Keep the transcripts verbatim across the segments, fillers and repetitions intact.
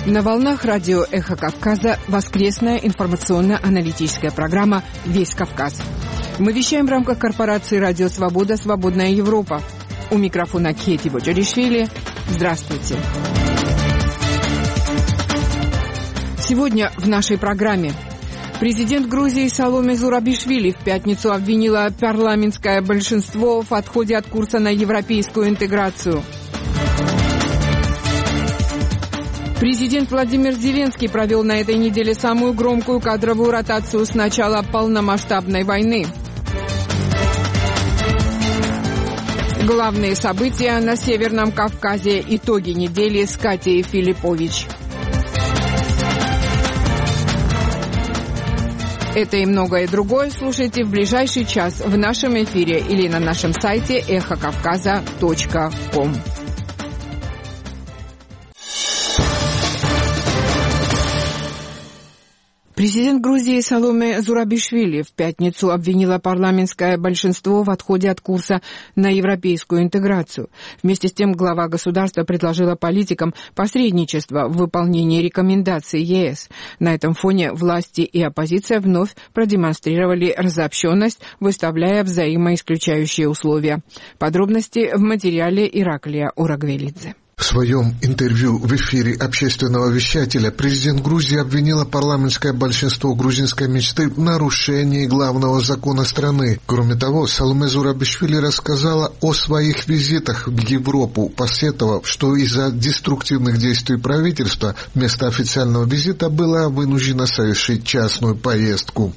На волнах радио «Эхо Кавказа» воскресная информационно-аналитическая программа «Весь Кавказ». Мы вещаем в рамках корпорации «Радио Свобода. Свободная Европа». У микрофона Кети Боджаришвили. Здравствуйте. Сегодня в нашей программе. Президент Грузии Саломе Зурабишвили в пятницу обвинила парламентское большинство в отходе от курса на европейскую интеграцию. Президент Владимир Зеленский провел на этой неделе самую громкую кадровую ротацию с начала полномасштабной войны. Главные события на Северном Кавказе. Итоги недели с Катей Филиппович. Это и многое другое слушайте в ближайший час в нашем эфире или на нашем сайте эхо кавказа точка ком. Президент Грузии Саломе Зурабишвили в пятницу обвинила парламентское большинство в отходе от курса на европейскую интеграцию. Вместе с тем глава государства предложила политикам посредничество в выполнении рекомендаций ЕС. На этом фоне власти и оппозиция вновь продемонстрировали разобщенность, выставляя взаимоисключающие условия. Подробности в материале Ираклия Урагвелидзе. В своем интервью в эфире общественного вещателя президент Грузии обвинила парламентское большинство грузинской мечты в нарушении главного закона страны. Кроме того, Саломе Зурабишвили рассказала о своих визитах в Европу, посетовав, что из-за деструктивных действий правительства вместо официального визита была вынуждена совершить частную поездку.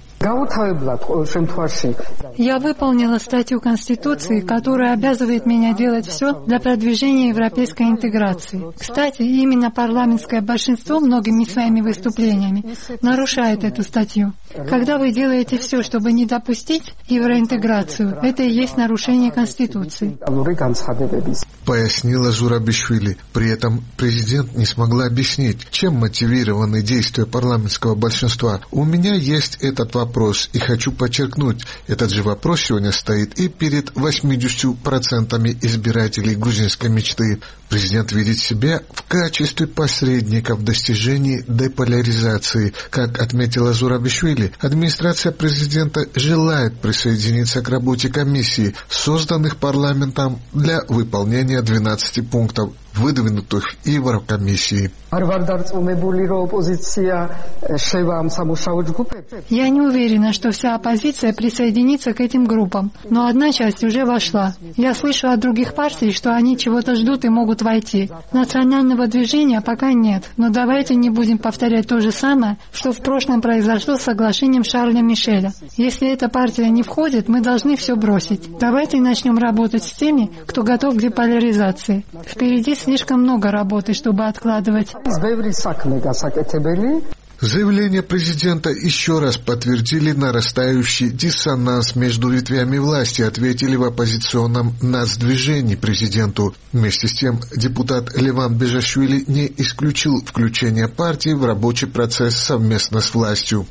Я выполнила статью Конституции, которая обязывает меня делать все для продвижения европейской интеграции. Кстати, именно парламентское большинство многими своими выступлениями нарушает эту статью. Когда вы делаете все, чтобы не допустить евроинтеграцию, это и есть нарушение Конституции. Пояснила Зурабишвили. При этом президент не смогла объяснить, чем мотивированы действия парламентского большинства. У меня есть этот вопрос. Вопрос, и хочу подчеркнуть, этот же вопрос сегодня стоит и перед восьмидесятью процентами избирателей грузинской мечты. Президент видит себя в качестве посредника в достижении деполяризации. Как отметила Зурабишвили, администрация президента желает присоединиться к работе комиссии, созданных парламентом для выполнения двенадцати пунктов, выдвинутых Еврокомиссией. Я не уверена, что вся оппозиция присоединится к этим группам, но одна часть уже вошла. Я слышу от других партий, что они чего-то ждут и могут войти. Национального движения пока нет, но давайте не будем повторять то же самое, что в прошлом произошло с соглашением Шарля Мишеля. Если эта партия не входит, мы должны все бросить. Давайте начнем работать с теми, кто готов к деполяризации. Впереди слишком много работы, чтобы откладывать. Заявления президента еще раз подтвердили нарастающий диссонанс между ветвями власти, ответили в оппозиционном нацдвижении президенту. Вместе с тем, депутат Леван Бежашвили не исключил включение партии в рабочий процесс совместно с властью.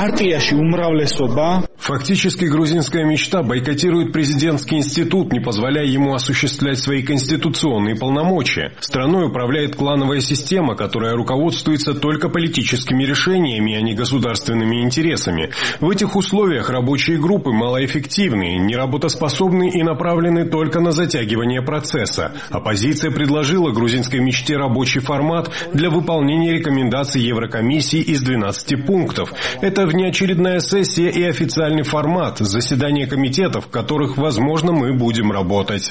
Фактически грузинская мечта бойкотирует президентский институт, не позволяя ему осуществлять свои конституционные полномочия. Страной управляет клановая система, которая руководствуется только политическими решениями, а не государственными интересами. В этих условиях рабочие группы малоэффективны, неработоспособны и направлены только на затягивание процесса. Оппозиция предложила грузинской мечте рабочий формат для выполнения рекомендаций Еврокомиссии из двенадцати пунктов. Это внеочередная сессия и официальный формат, заседания комитетов, в которых, возможно, мы будем работать.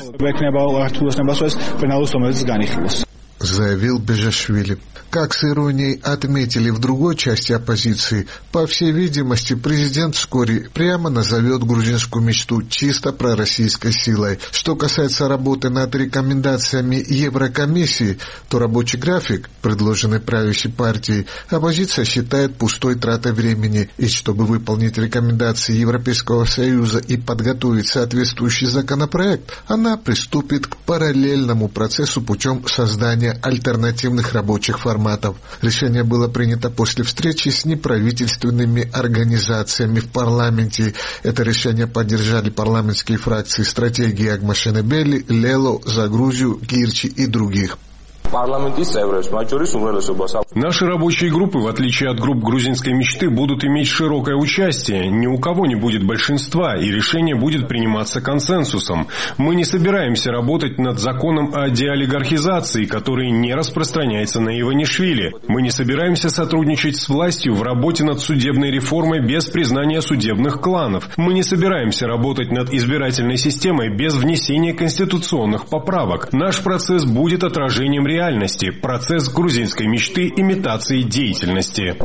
Заявил Бежашвили. Как с иронией отметили в другой части оппозиции, по всей видимости, президент вскоре прямо назовет грузинскую мечту чисто пророссийской силой. Что касается работы над рекомендациями Еврокомиссии, то рабочий график, предложенный правящей партией, оппозиция считает пустой тратой времени, и чтобы выполнить рекомендации Европейского Союза и подготовить соответствующий законопроект, она приступит к параллельному процессу путем создания альтернативных рабочих форматов. Решение было принято после встречи с неправительственными организациями в парламенте. Это решение поддержали парламентские фракции «Стратегии Агмашенебели», «Лело», «За Грузию», «Гирчи» и других. Наши рабочие группы, в отличие от групп грузинской мечты, будут иметь широкое участие. Ни у кого не будет большинства, и решение будет приниматься консенсусом. Мы не собираемся работать над законом о деолигархизации, который не распространяется на Иванишвили. Мы не собираемся сотрудничать с властью в работе над судебной реформой без признания судебных кланов. Мы не собираемся работать над избирательной системой без внесения конституционных поправок. Наш процесс будет отражением реальности. Процесс грузинской мечты имитации деятельности.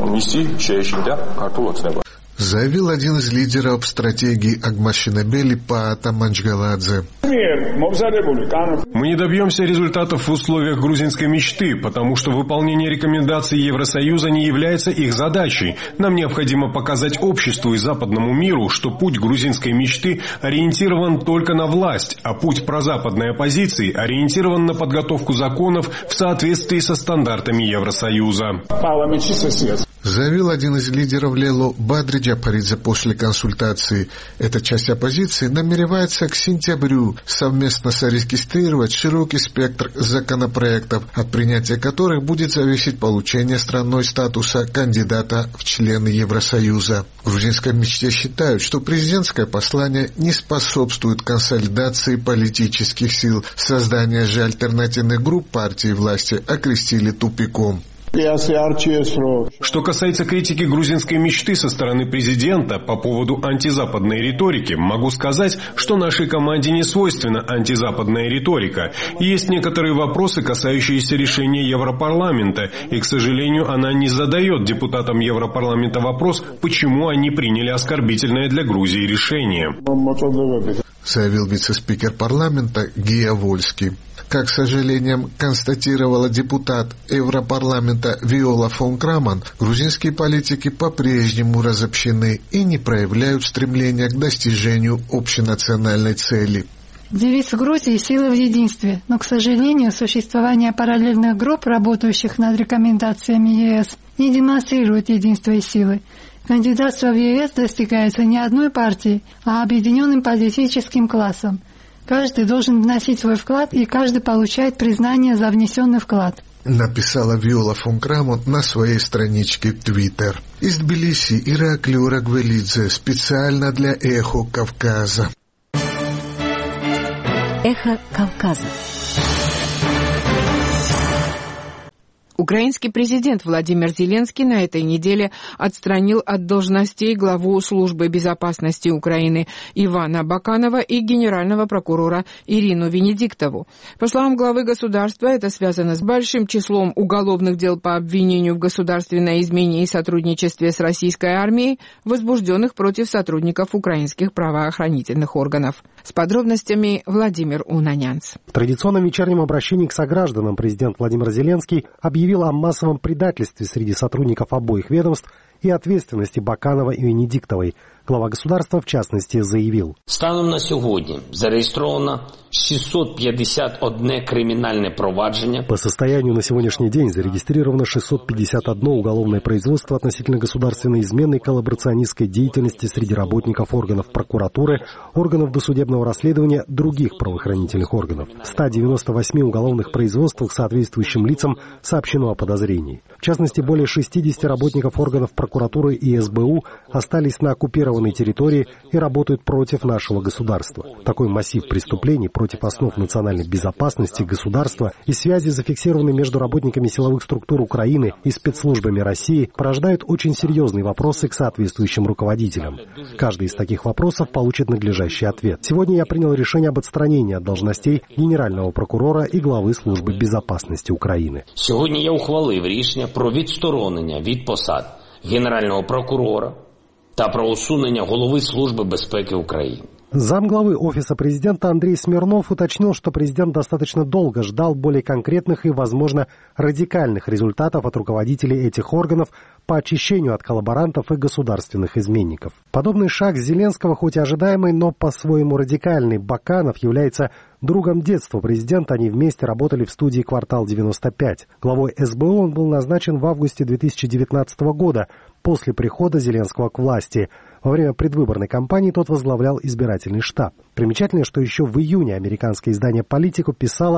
Заявил один из лидеров стратегии Агмашинабели Паата Манчгаладзе. Мы не добьемся результатов в условиях грузинской мечты, потому что выполнение рекомендаций Евросоюза не является их задачей. Нам необходимо показать обществу и западному миру, что путь грузинской мечты ориентирован только на власть, а путь прозападной оппозиции ориентирован на подготовку законов в соответствии со стандартами Евросоюза. Заявил один из лидеров Лело Бадри Джапаридзе после консультации. Эта часть оппозиции намеревается к сентябрю совместно зарегистрировать широкий спектр законопроектов, от принятия которых будет зависеть получение страной статуса кандидата в члены Евросоюза. В грузинской мечте считают, что президентское послание не способствует консолидации политических сил. Создание же альтернативных групп партии власти окрестили тупиком. Что касается критики грузинской мечты со стороны президента по поводу антизападной риторики, могу сказать, что нашей команде не свойственна антизападная риторика. Есть некоторые вопросы, касающиеся решения Европарламента, и, к сожалению, она не задает депутатам Европарламента вопрос, почему они приняли оскорбительное для Грузии решение. Заявил вице-спикер парламента Гия Вольский. Как, с сожалением, констатировала депутат Европарламента Виола фон Краман, грузинские политики по-прежнему разобщены и не проявляют стремления к достижению общенациональной цели. Девиз Грузии «Сила в единстве», но, к сожалению, существование параллельных групп, работающих над рекомендациями ЕС, не демонстрирует единство и силы. Кандидатство в ЕС достигается не одной партией, а объединенным политическим классом. Каждый должен вносить свой вклад, и каждый получает признание за внесенный вклад. Написала Виола фон Крамон на своей страничке Твиттер. Из Тбилиси Ираклий Урагвелидзе специально для «Эхо Кавказа». Эхо Кавказа. Украинский президент Владимир Зеленский на этой неделе отстранил от должностей главу службы безопасности Украины Ивана Баканова и генерального прокурора Ирину Венедиктову. По словам главы государства, это связано с большим числом уголовных дел по обвинению в государственной измене и сотрудничестве с российской армией, возбужденных против сотрудников украинских правоохранительных органов. С подробностями Владимир Унанянц. В традиционном вечернем обращении к согражданам президент Владимир Зеленский объявил о массовом предательстве среди сотрудников обоих ведомств и ответственности Баканова и Венедиктовой. Глава государства, в частности, заявил. Станом на сьогодні зареєстровано шестьсот пятьдесят одно криминальное провадження. По состоянию на сегодняшний день зарегистрировано шестьсот пятьдесят одно уголовное производство относительно государственной измены и коллаборационистской деятельности среди работников органов прокуратуры, органов досудебного расследования, других правоохранительных органов. В ста девяноста восьми уголовных производствах соответствующим лицам сообщено о подозрении. В частности, более шестидесяти работников органов прокуратуры и эс бэ у остались на оккупированной территории и работают против нашего государства. Такой массив преступлений против основ национальной безопасности государства и связи, зафиксированные между работниками силовых структур Украины и спецслужбами России, порождают очень серьезные вопросы к соответствующим руководителям. Каждый из таких вопросов получит надлежащий ответ. Сегодня я принял решение об отстранении от должностей генерального прокурора и главы службы безопасности Украины. Сегодня я ухвалив рішення про відсторонення від посад генерального прокурора та про усунення голови Служби безпеки України. Замглавы Офиса президента Андрей Смирнов уточнил, что президент достаточно долго ждал более конкретных и, возможно, радикальных результатов от руководителей этих органов по очищению от коллаборантов и государственных изменников. Подобный шаг Зеленского, хоть и ожидаемый, но по-своему радикальный, Баканов является другом детства президента. Они вместе работали в студии «Квартал девяносто пять». Главой эс бэ у он был назначен в августе две тысячи девятнадцатого года, после прихода Зеленского к власти. Во время предвыборной кампании тот возглавлял избирательный штаб. Примечательно, что еще в июне американское издание «Политику» писало: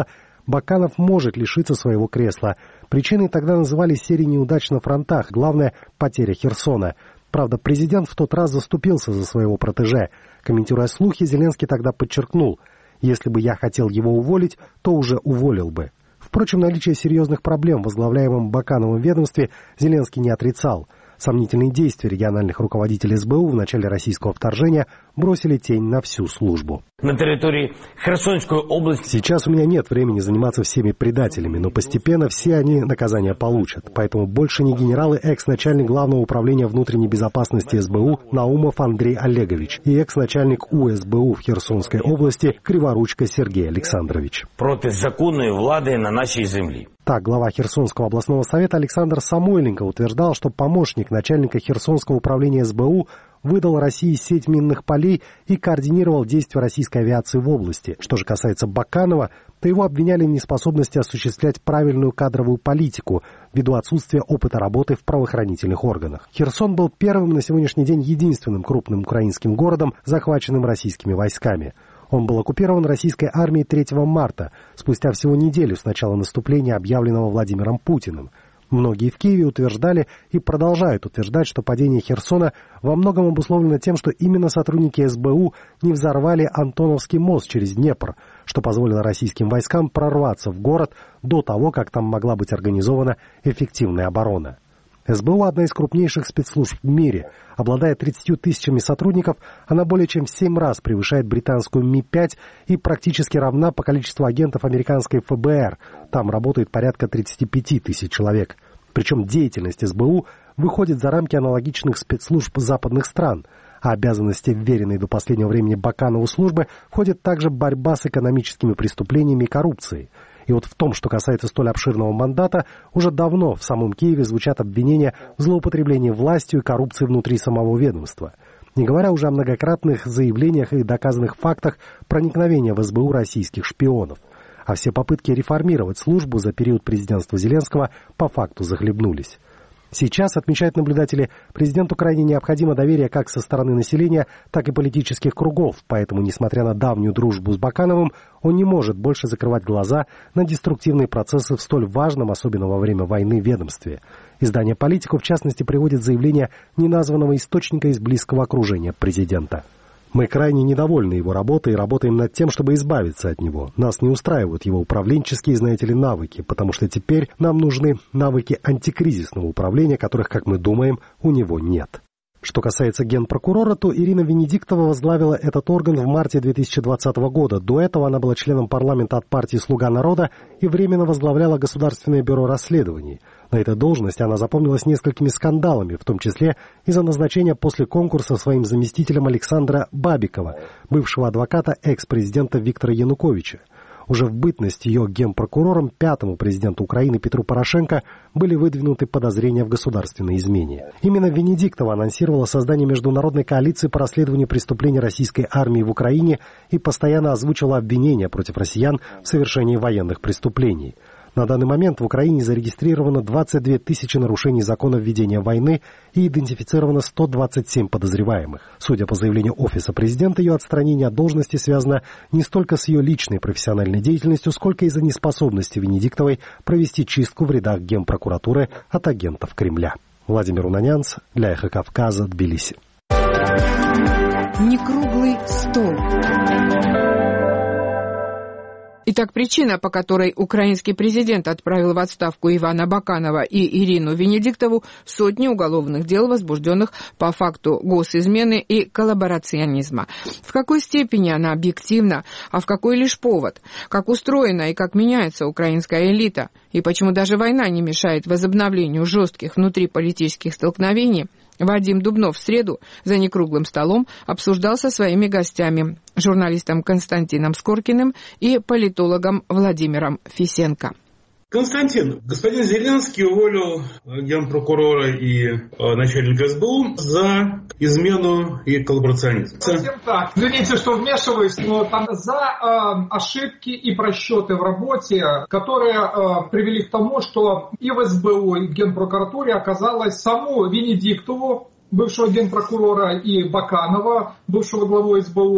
Баканов может лишиться своего кресла. Причиной тогда называли серии неудач на фронтах, главное – потеря Херсона. Правда, президент в тот раз заступился за своего протеже. Комментируя слухи, Зеленский тогда подчеркнул: «Если бы я хотел его уволить, то уже уволил бы». Впрочем, наличие серьезных проблем в возглавляемом Бакановым ведомстве Зеленский не отрицал. Сомнительные действия региональных руководителей эс бэ у в начале российского вторжения бросили тень на всю службу. На территории Херсонской области... Сейчас у меня нет времени заниматься всеми предателями, но постепенно все они наказания получат. Поэтому больше не генералы, экс-начальник Главного управления внутренней безопасности эс бэ у Наумов Андрей Олегович и экс-начальник у эс бэ у в Херсонской области Криворучко Сергей Александрович. Против законной власти на нашей земле. Так, глава Херсонского областного совета Александр Самойленко утверждал, что помощник начальника Херсонского управления эс бэ у выдал России сеть минных полей и координировал действия российской авиации в области. Что же касается Баканова, то его обвиняли в неспособности осуществлять правильную кадровую политику ввиду отсутствия опыта работы в правоохранительных органах. Херсон был первым, на сегодняшний день единственным крупным украинским городом, захваченным российскими войсками. Он был оккупирован российской армией третьего марта, спустя всего неделю с начала наступления, объявленного Владимиром Путиным. Многие в Киеве утверждали и продолжают утверждать, что падение Херсона во многом обусловлено тем, что именно сотрудники эс бэ у не взорвали Антоновский мост через Днепр, что позволило российским войскам прорваться в город до того, как там могла быть организована эффективная оборона. эс бэ у – одна из крупнейших спецслужб в мире. Обладая тридцатью тысячами сотрудников, она более чем в семь раз превышает британскую Ми пять и практически равна по количеству агентов американской эф бэ эр. Там работает порядка тридцати пяти тысяч человек. Причем деятельность эс бэ у выходит за рамки аналогичных спецслужб западных стран. А обязанности, вверенные до последнего времени Баканову службы, входит также борьба с экономическими преступлениями и коррупцией. И вот в том, что касается столь обширного мандата, уже давно в самом Киеве звучат обвинения в злоупотреблении властью и коррупции внутри самого ведомства. Не говоря уже о многократных заявлениях и доказанных фактах проникновения в эс бэ у российских шпионов. А все попытки реформировать службу за период президентства Зеленского по факту захлебнулись. Сейчас, отмечают наблюдатели, президенту крайне необходимо доверие как со стороны населения, так и политических кругов, поэтому, несмотря на давнюю дружбу с Бакановым, он не может больше закрывать глаза на деструктивные процессы в столь важном, особенно во время войны, ведомстве. Издание «Политику», в частности, приводит заявление неназванного источника из близкого окружения президента. Мы крайне недовольны его работой и работаем над тем, чтобы избавиться от него. Нас не устраивают его управленческие, знаете ли, навыки, потому что теперь нам нужны навыки антикризисного управления, которых, как мы думаем, у него нет. Что касается генпрокурора, то Ирина Венедиктова возглавила этот орган в марте две тысячи двадцатого года. До этого она была членом парламента от партии «Слуга народа» и временно возглавляла Государственное бюро расследований. На этой должности она запомнилась несколькими скандалами, в том числе из-за назначения после конкурса своим заместителем Александра Бабикова, бывшего адвоката экс-президента Виктора Януковича. Уже в бытность ее генпрокурором пятому президенту Украины Петру Порошенко были выдвинуты подозрения в государственной измене. Именно Венедиктова анонсировала создание международной коалиции по расследованию преступлений российской армии в Украине и постоянно озвучивала обвинения против россиян в совершении военных преступлений. На данный момент в Украине зарегистрировано двадцать две тысячи нарушений закона введения войны и идентифицировано сто двадцать семь подозреваемых. Судя по заявлению Офиса президента, ее отстранение от должности связано не столько с ее личной профессиональной деятельностью, сколько из-за неспособности Венедиктовой провести чистку в рядах Генпрокуратуры от агентов Кремля. Владимир Унанянц для «Эхо Кавказа», Тбилиси. Некруглый стол. Итак, причина, по которой украинский президент отправил в отставку Ивана Баканова и Ирину Венедиктову, сотни уголовных дел, возбужденных по факту госизмены и коллаборационизма. В какой степени она объективна, а в какой лишь повод? Как устроена и как меняется украинская элита? И почему даже война не мешает возобновлению жестких внутриполитических столкновений? Вадим Дубнов в среду за некруглым столом обсуждал со своими гостями, журналистом Константином Скоркиным и политологом Владимиром Фисенко. Константин, господин Зеленский уволил генпрокурора и э, начальника эс бэ у за измену и коллаборационизм. Совсем так. Извините, что вмешиваюсь, но там за э, ошибки и просчеты в работе, которые э, привели к тому, что и в эс бэ у, и в Генпрокуратуре оказалось саму Венедиктову, бывшего генпрокурора, и Баканова, бывшего главу эс бэ у,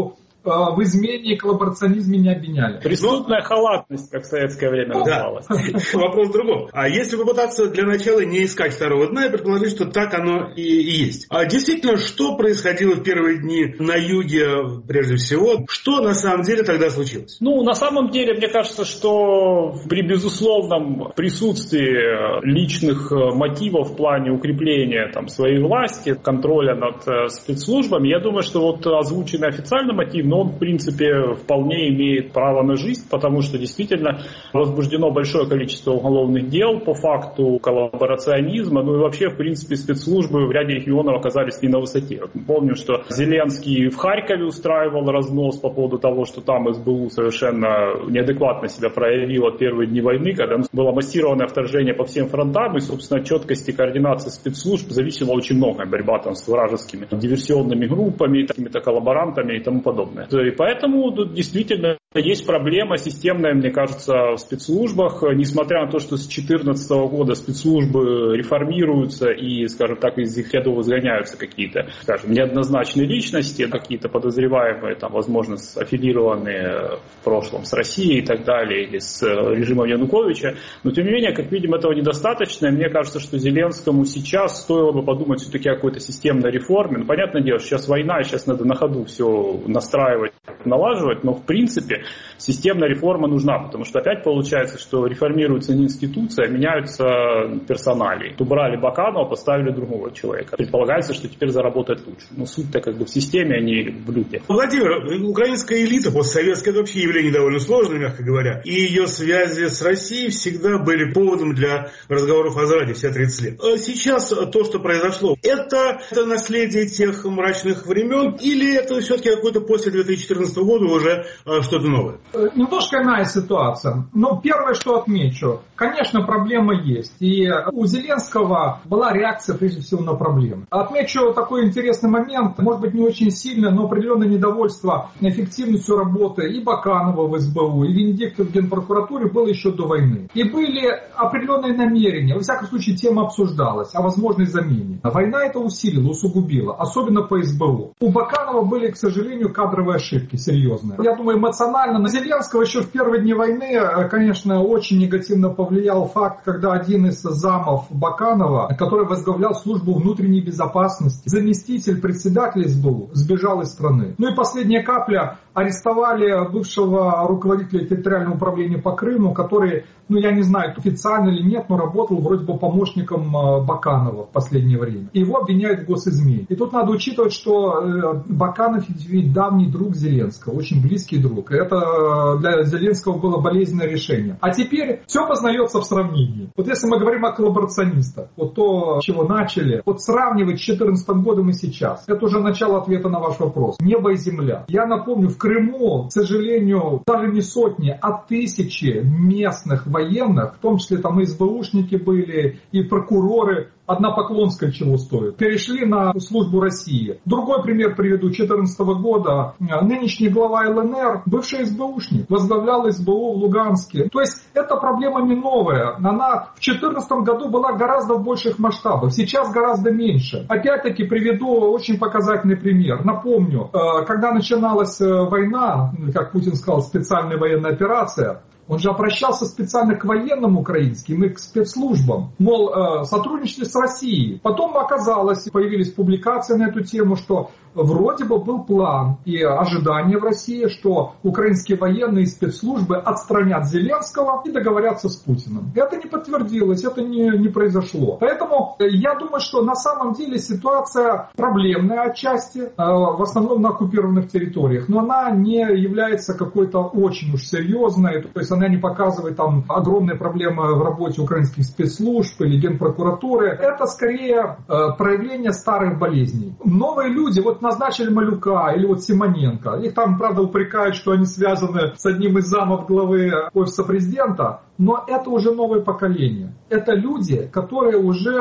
в измене и коллаборационизме не обвиняли. Преступная Но... халатность, как в советское время называлась. Да. Вопрос в другом. А если попытаться для начала не искать второго дна и предположить, что так оно и, и есть. А действительно, что происходило в первые дни на юге, прежде всего? Что на самом деле тогда случилось? Ну, на самом деле, мне кажется, что при безусловном присутствии личных мотивов в плане укрепления там, своей власти, контроля над спецслужбами, я думаю, что вот озвученный официальный мотив, но он, в принципе, вполне имеет право на жизнь, потому что действительно возбуждено большое количество уголовных дел по факту коллаборационизма, ну и вообще, в принципе, спецслужбы в ряде регионов оказались не на высоте. Помню, что Зеленский в Харькове устраивал разнос по поводу того, что там СБУ совершенно неадекватно себя проявило в первые дни войны, когда было массированное вторжение по всем фронтам, и, собственно, от четкости координации спецслужб зависело очень много. Борьба там с вражескими диверсионными группами, какими-то коллаборантами и тому подобное. И поэтому тут действительно есть проблема системная, мне кажется, в спецслужбах. Несмотря на то, что с две тысячи четырнадцатого года спецслужбы реформируются и, скажем так, из их рядов изгоняются какие-то, скажем, неоднозначные личности, какие-то подозреваемые, там, возможно, аффилированные в прошлом с Россией и так далее, или с режимом Януковича. Но, тем не менее, как видим, этого недостаточно. И мне кажется, что Зеленскому сейчас стоило бы подумать все-таки о какой-то системной реформе. Ну, понятное дело, что сейчас война, и сейчас надо на ходу все настраивать, налаживать, но, в принципе, системная реформа нужна, потому что опять получается, что реформируется не институция, а меняются персоналии. Убрали Баканова, поставили другого человека. Предполагается, что теперь заработает лучше. Но суть-то как бы в системе, а не в люде. Владимир, украинская элита постсоветская — это вообще явление довольно сложное, мягко говоря. И ее связи с Россией всегда были поводом для разговоров о Зраде все тридцать лет. А сейчас то, что произошло, это, это наследие тех мрачных времен или это все-таки какой-то после две тысячи четырнадцатого года уже что-то новое? Немножко иная ситуация. Но первое, что отмечу, конечно, проблема есть. И у Зеленского была реакция, прежде всего, на проблемы. Отмечу такой интересный момент, может быть, не очень сильно, но определенное недовольство эффективностью работы и Баканова в СБУ, и Венедиктова в Генпрокуратуре было еще до войны. И были определенные намерения, во всяком случае, тема обсуждалась о возможной замене. Война это усилила, усугубила, особенно по СБУ. У Баканова были, к сожалению, кадровые ошибки серьезные. Я думаю, эмоционально на Зеленского еще в первые дни войны, конечно, очень негативно повлиял факт, когда один из замов Баканова, который возглавлял службу внутренней безопасности, заместитель председателя СБУ, сбежал из страны. Ну и последняя капля, арестовали бывшего руководителя территориального управления по Крыму, который, ну я не знаю, официально или нет, но работал вроде бы помощником Баканова в последнее время. Его обвиняют в госизмене. И тут надо учитывать, что Баканов ведь давний друг Зеленского, очень близкий друг. И это для Зеленского было болезненное решение. А теперь все познается в сравнении. Вот если мы говорим о коллаборационистах, вот то, с чего начали, вот сравнивать с две тысячи четырнадцатым годом и сейчас, это уже начало ответа на ваш вопрос. Небо и земля. Я напомню, в Крыму, к сожалению, даже не сотни, а тысячи местных военных, в том числе там и СБУшники были, и прокуроры, одна Поклонская чего стоит, перешли на службу России. Другой пример приведу. две тысячи четырнадцатого года нынешний глава ЛНР, бывший СБУшник, возглавлял СБУ в Луганске. То есть эта проблема не новая. Она в две тысячи четырнадцатом году была гораздо в больших масштабах, сейчас гораздо меньше. Опять-таки приведу очень показательный пример. Напомню, когда начиналась война, как Путин сказал, специальная военная операция, он же обращался специально к военным украинским и к спецслужбам, мол, э, сотрудничестве с Россией. Потом оказалось, появились публикации на эту тему, что вроде бы был план и ожидание в России, что украинские военные и спецслужбы отстранят Зеленского и договорятся с Путиным. Это не подтвердилось, это не, не произошло. Поэтому я думаю, что на самом деле ситуация проблемная отчасти, э, в основном на оккупированных территориях, но она не является какой-то очень уж серьезной, то есть она не показывает там огромные проблемы в работе украинских спецслужб или Генпрокуратуры. Это скорее э, проявление старых болезней. Новые люди, вот назначили Малюка или вот Симоненко, их там, правда, упрекают, что они связаны с одним из замов главы офиса президента, но это уже новое поколение. Это люди, которые уже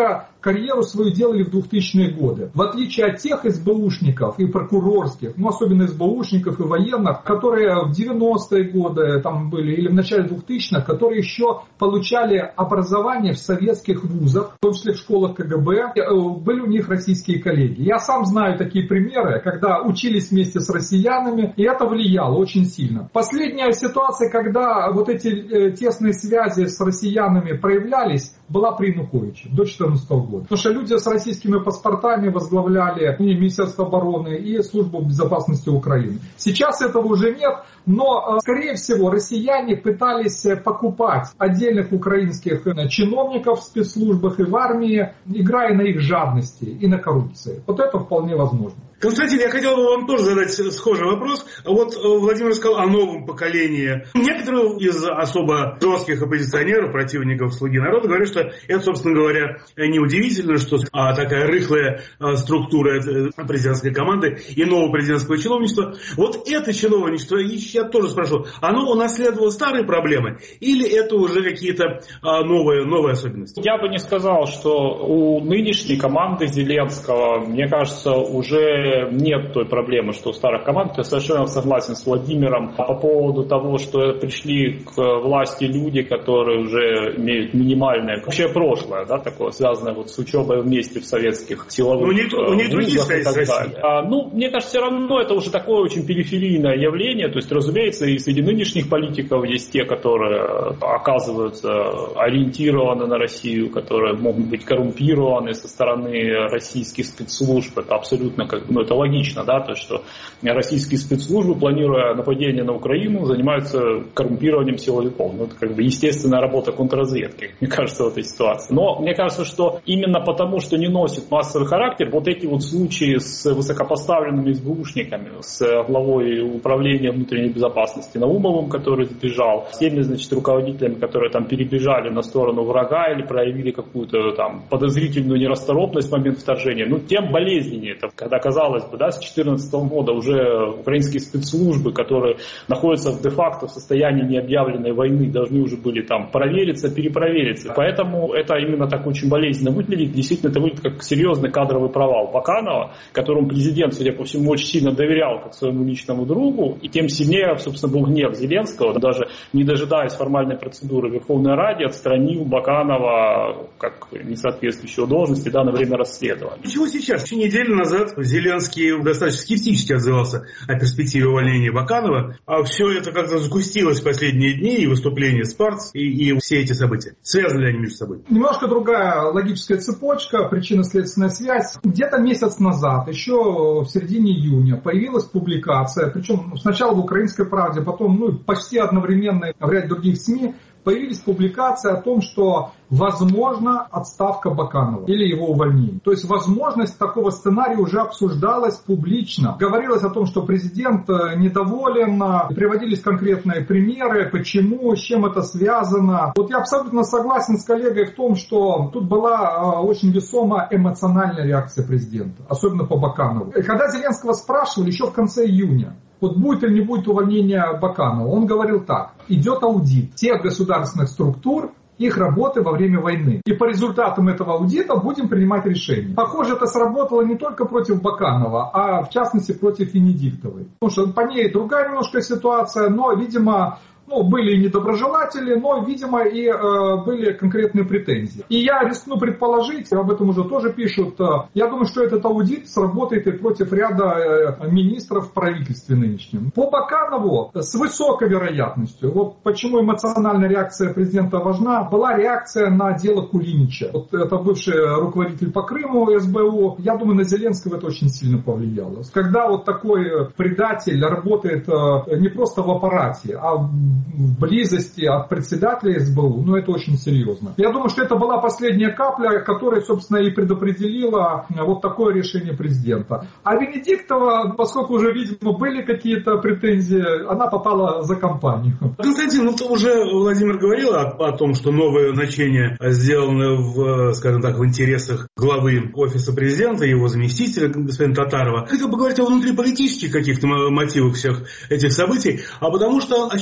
карьеру свою делали в двухтысячные годы. В отличие от тех эсбэушников и прокурорских, ну особенно эсбэушников и военных, которые в девяностые годы там были или в начале двухтысячных, которые еще получали образование в советских вузах, в том числе в школах ка гэ бэ, были у них российские коллеги. Я сам знаю такие примеры, когда учились вместе с россиянами, и это влияло очень сильно. Последняя ситуация, когда вот эти тесные связи с россиянами проявлялись, была при Януковиче до две тысячи четырнадцатого года. Потому что люди с российскими паспортами возглавляли и Министерство обороны, и Службу безопасности Украины. Сейчас этого уже нет, но, скорее всего, россияне пытались покупать отдельных украинских чиновников в спецслужбах и в армии, играя на их жадности и на коррупции. Вот это вполне возможно. Константин, я хотел бы вам тоже задать схожий вопрос. Вот Владимир сказал о новом поколении. Некоторые из особо жестких оппозиционеров, противников «Слуги народа» говорят, что это, собственно говоря, неудивительно, что такая рыхлая структура президентской команды и нового президентского чиновничества. Вот это чиновничество, я тоже спрошу, оно унаследовало старые проблемы или это уже какие-то новые, новые особенности? Я бы не сказал, что у нынешней команды Зеленского, мне кажется, уже нет той проблемы, что у старых команд. Я совершенно согласен с Владимиром по поводу того, что пришли к власти люди, которые уже имеют минимальное вообще прошлое, да, такое, связанное вот с учебой вместе в советских силовых ну, не, ну, не вузах и так далее. А, ну, мне кажется, все равно это уже такое очень периферийное явление. То есть, разумеется, и среди нынешних политиков есть те, которые оказываются ориентированы на Россию, которые могут быть коррумпированы со стороны российских спецслужб. Это абсолютно как ну, это логично, да, то есть, что российские спецслужбы, планируя нападение на Украину, занимаются коррумпированием силовиков. Ну, это как бы естественная работа контрразведки, мне кажется, в этой ситуации. Но мне кажется, что именно потому, что не носит массовый характер, вот эти вот случаи с высокопоставленными эсбэушниками, с главой управления внутренней безопасности Наумовым, который сбежал, с теми, значит, руководителями, которые там перебежали на сторону врага или проявили какую-то там подозрительную нерасторопность в момент вторжения, ну, тем болезненнее это, когда казалось бы, да, с две тысячи четырнадцатого года уже украинские спецслужбы, которые находятся в де-факто в состоянии необъявленной войны, должны уже были там провериться, перепровериться. Поэтому это именно так очень болезненно выглядит. Действительно, это выглядит как серьезный кадровый провал Баканова, которому президент, судя по всему, очень сильно доверял как своему личному другу, и тем сильнее, собственно, был гнев Зеленского, даже не дожидаясь формальной процедуры Верховной Ради, отстранил Баканова как несоответствующего должности, да, на время расследования. Почему сейчас? Еще неделю назад Зеленский достаточно скептически отзывался о перспективе увольнения Баканова, а все это как-то сгустилось в последние дни, и выступления Спарц, и, и все эти события. Связаны ли они между собой? Немножко другая логическая цепочка, причинно-следственная связь. Где-то месяц назад, еще в середине июня, появилась публикация, причем сначала в «Украинской правде», потом ну, почти одновременно в ряде других СМИ, появились публикации о том, что возможна отставка Баканова или его увольнение. То есть возможность такого сценария уже обсуждалась публично. Говорилось о том, что президент недоволен, приводились конкретные примеры, почему, с чем это связано. Вот я абсолютно согласен с коллегой в том, что тут была очень весомая эмоциональная реакция президента, особенно по Баканову. И когда Зеленского спрашивали еще в конце июня, вот будет или не будет увольнения Баканова, он говорил так: идет аудит всех государственных структур, их работы во время войны. И по результатам этого аудита будем принимать решения. Похоже, это сработало не только против Баканова, а в частности против Венедиктовой. Потому что по ней другая немножко ситуация, но, видимо, ну, были и недоброжелатели, но, видимо, и э, были конкретные претензии. И я рискну предположить, об этом уже тоже пишут, э, я думаю, что этот аудит сработает и против ряда э, министров в правительстве нынешнем. По Баканову с высокой вероятностью, вот почему эмоциональная реакция президента важна, была реакция на дело Кулинича. Вот это бывший руководитель по Крыму эс бэ у, я думаю, на Зеленского это очень сильно повлияло. Когда вот такой предатель работает э, не просто в аппарате, а в в близости от председателя эс бэ у, ну это очень серьезно. Я думаю, что это была последняя капля, которая, собственно, и предопределила вот такое решение президента. А Венедиктова, поскольку уже, видимо, были какие-то претензии, она попала за компанию. Константин, ну уже Владимир говорил о, о том, что новое назначение сделано в, скажем так, в интересах главы офиса президента, его заместителя, господина Татарова. Хотел поговорить о внутриполитических каких-то мотивах всех этих событий, а потому что ощущение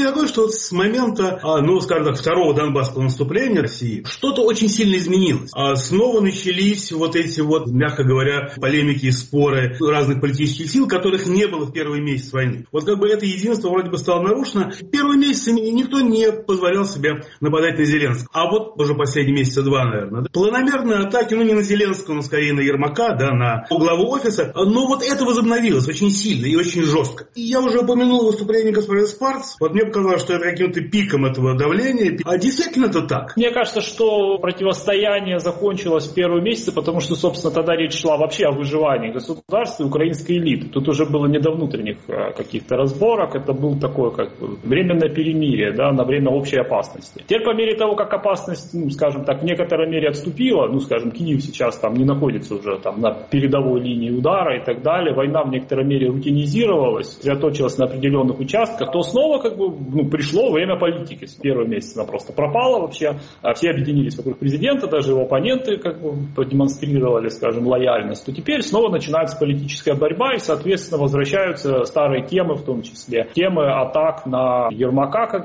такое, что вот с момента, ну, скажем так, второго Донбасского наступления России что-то очень сильно изменилось. Снова начались вот эти вот, мягко говоря, полемики и споры разных политических сил, которых не было в первый месяц войны. Вот как бы это единство вроде бы стало нарушено. В первые месяцы никто не позволял себе нападать на Зеленского. А вот уже последние месяца два, наверное, да, планомерные атаки, ну не на Зеленского, но скорее на Ермака, да, на главу офиса. Но вот это возобновилось очень сильно и очень жестко. И я уже упомянул выступление господина Спарц. Вот мне показалось, что это каким-то пиком этого давления. А действительно это так? Мне кажется, что противостояние закончилось в первые месяцы, потому что, собственно, тогда речь шла вообще о выживании государства и украинской элиты. Тут уже было не до внутренних каких-то разборок, это был такое как бы временное перемирие, да, на время общей опасности. Теперь по мере того, как опасность, ну, скажем так, в некоторой мере отступила, ну, скажем, Киев сейчас там не находится уже там на передовой линии удара и так далее, война в некоторой мере рутинизировалась, сосредоточилась на определенных участках, то снова как бы ну, пришло время политики. С первого месяца она просто пропала вообще, все объединились вокруг президента, даже его оппоненты как бы продемонстрировали, скажем, лояльность, то теперь снова начинается политическая борьба и, соответственно, возвращаются старые темы, в том числе темы атак на Ермака как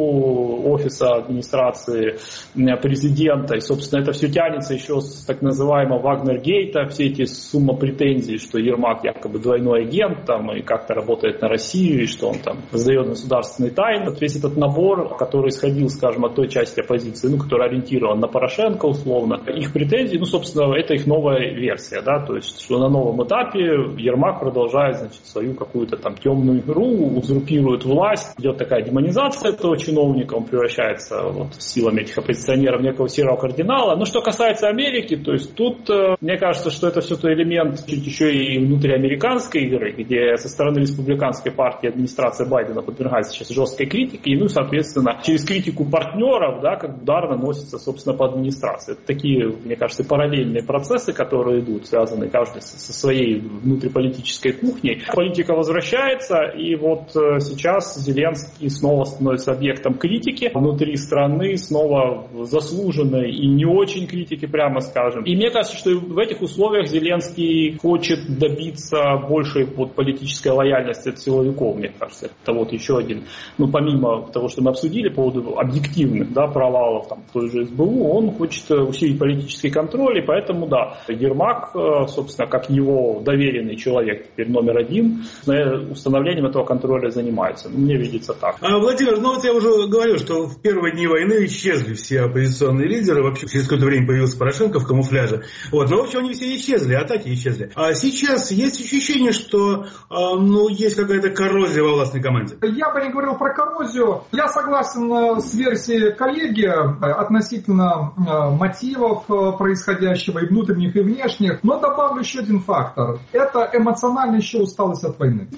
главу офиса администрации президента. И, собственно, это все тянется еще с так называемого Вагнер-гейта, все эти сумма претензий, что Ермак якобы двойной агент там, и как-то работает на Россию, и что он там сдает государственные тайны. Весь этот набор, который исходил, скажем, от той части оппозиции, ну, который ориентирован на Порошенко условно, их претензии, ну, собственно, это их новая версия, да, то есть, что на новом этапе Ермак продолжает, значит, свою какую-то там темную игру, узурпирует власть, идет такая демонизация этого чиновника, он превращается вот силами этих оппозиционеров в некого серого кардинала. Но что касается Америки, то есть тут, мне кажется, что это все-таки элемент чуть еще и внутриамериканской игры, где со стороны республиканской партии администрация Байдена подвергается сейчас жесткой критике, и, ну, соответственно, через критику партнеров, да, как удар наносится, собственно, по администрации. Это такие, мне кажется, параллельные процессы, которые идут, связанные каждый со своей внутриполитической кухней. Политика возвращается, и вот сейчас Зеленский снова становится объектом критики внутри страны, снова заслуженной и не очень критики, прямо скажем. И мне кажется, что в этих условиях Зеленский хочет добиться большей вот политической лояльности от силовиков, мне кажется. Это вот еще один, ну, помимо того, что мы обсудили по поводу объективных, да, провалов там, той же эс бэ у, он хочет усилить политический контроль, и поэтому, да, Ермак, собственно, как его доверенный человек, теперь номер один, установлением этого контроля занимается. Мне видится так. А, Владимир, ну вот я уже говорил, что в первые дни войны исчезли все оппозиционные лидеры, вообще через какое-то время появился Порошенко в камуфляже. Вот, но, в общем, они все исчезли, атаки исчезли. А сейчас есть ощущение, что, ну, есть какая-то коррозия во властной команде? Я бы не говорил про коррозию. Я согласен с версией коллеги относительно мотивов происходящего, и внутренних, и внешних, но добавлю еще один фактор. Это эмоциональная еще усталость от войны.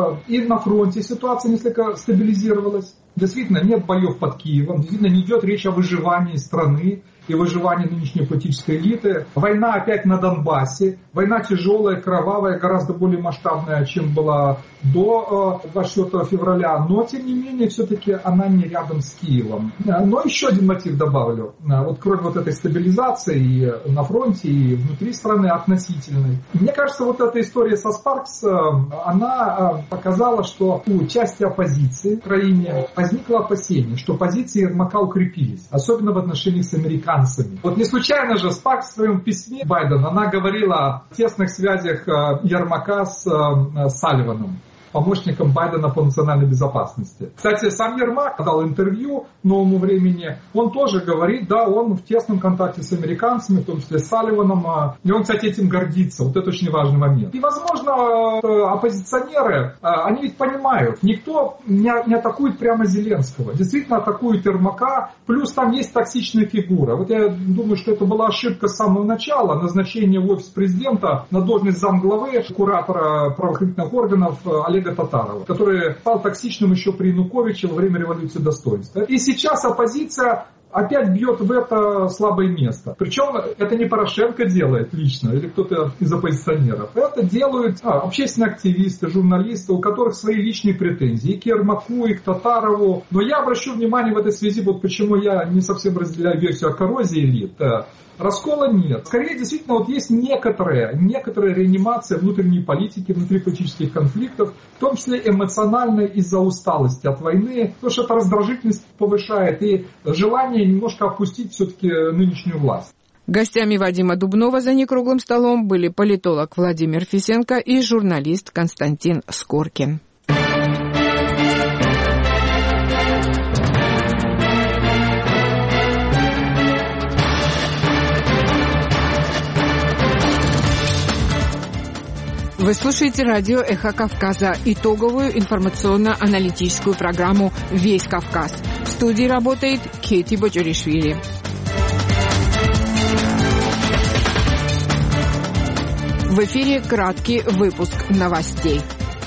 И на фронте ситуация несколько стабилизировалась. Действительно, нет боев под Киевом, действительно не идет речь о выживании страны и выживании нынешней политической элиты. Война опять на Донбассе. Война тяжелая, кровавая, гораздо более масштабная, чем была до двадцать четвёртого февраля. Но, тем не менее, все-таки она не рядом с Киевом. Но еще один мотив добавлю. Вот кроме вот этой стабилизации и на фронте, и внутри страны относительной. Мне кажется, вот эта история со Спаркс, она показала, что у части оппозиции в Украине возникло опасение, что позиции Ермака укрепились. Особенно в отношениях с американцами. Вот не случайно же Спаркс в своем письме Байден, она говорила о тесных связях Ермака с Салливаном, помощником Байдена по национальной безопасности. Кстати, сам Ермак дал интервью «Новому времени». Он тоже говорит, да, он в тесном контакте с американцами, в том числе с Салливаном. И он, кстати, этим гордится. Вот это очень важный момент. И, возможно, оппозиционеры, они ведь понимают, никто не атакует прямо Зеленского. Действительно атакует Ермака. Плюс там есть токсичная фигура. Вот я думаю, что это была ошибка с самого начала. Назначение в офис президента на должность замглавы, куратора правоохранительных органов Олега Татарова, который стал токсичным еще при Януковиче во время революции достоинства. И сейчас оппозиция опять бьет в это слабое место. Причем это не Порошенко делает лично, или кто-то из оппозиционеров. Это делают а, общественные активисты, журналисты, у которых свои личные претензии и к Ермаку, и к Татарову. Но я обращу внимание в этой связи, вот почему я не совсем разделяю версию о коррозии элит. Раскола нет. Скорее, действительно, вот есть некоторая, некоторая реанимация внутренней политики, внутриполитических конфликтов, в том числе эмоциональная из-за усталости от войны, потому что эта раздражительность повышает и желание немножко опустить все-таки нынешнюю власть. Гостями Вадима Дубнова за некруглым столом были политолог Владимир Фисенко и журналист Константин Скоркин. Вы слушаете радио «Эхо Кавказа», итоговую информационно-аналитическую программу «Весь Кавказ». В студии работает Кети Боджоришвили. В эфире краткий выпуск новостей.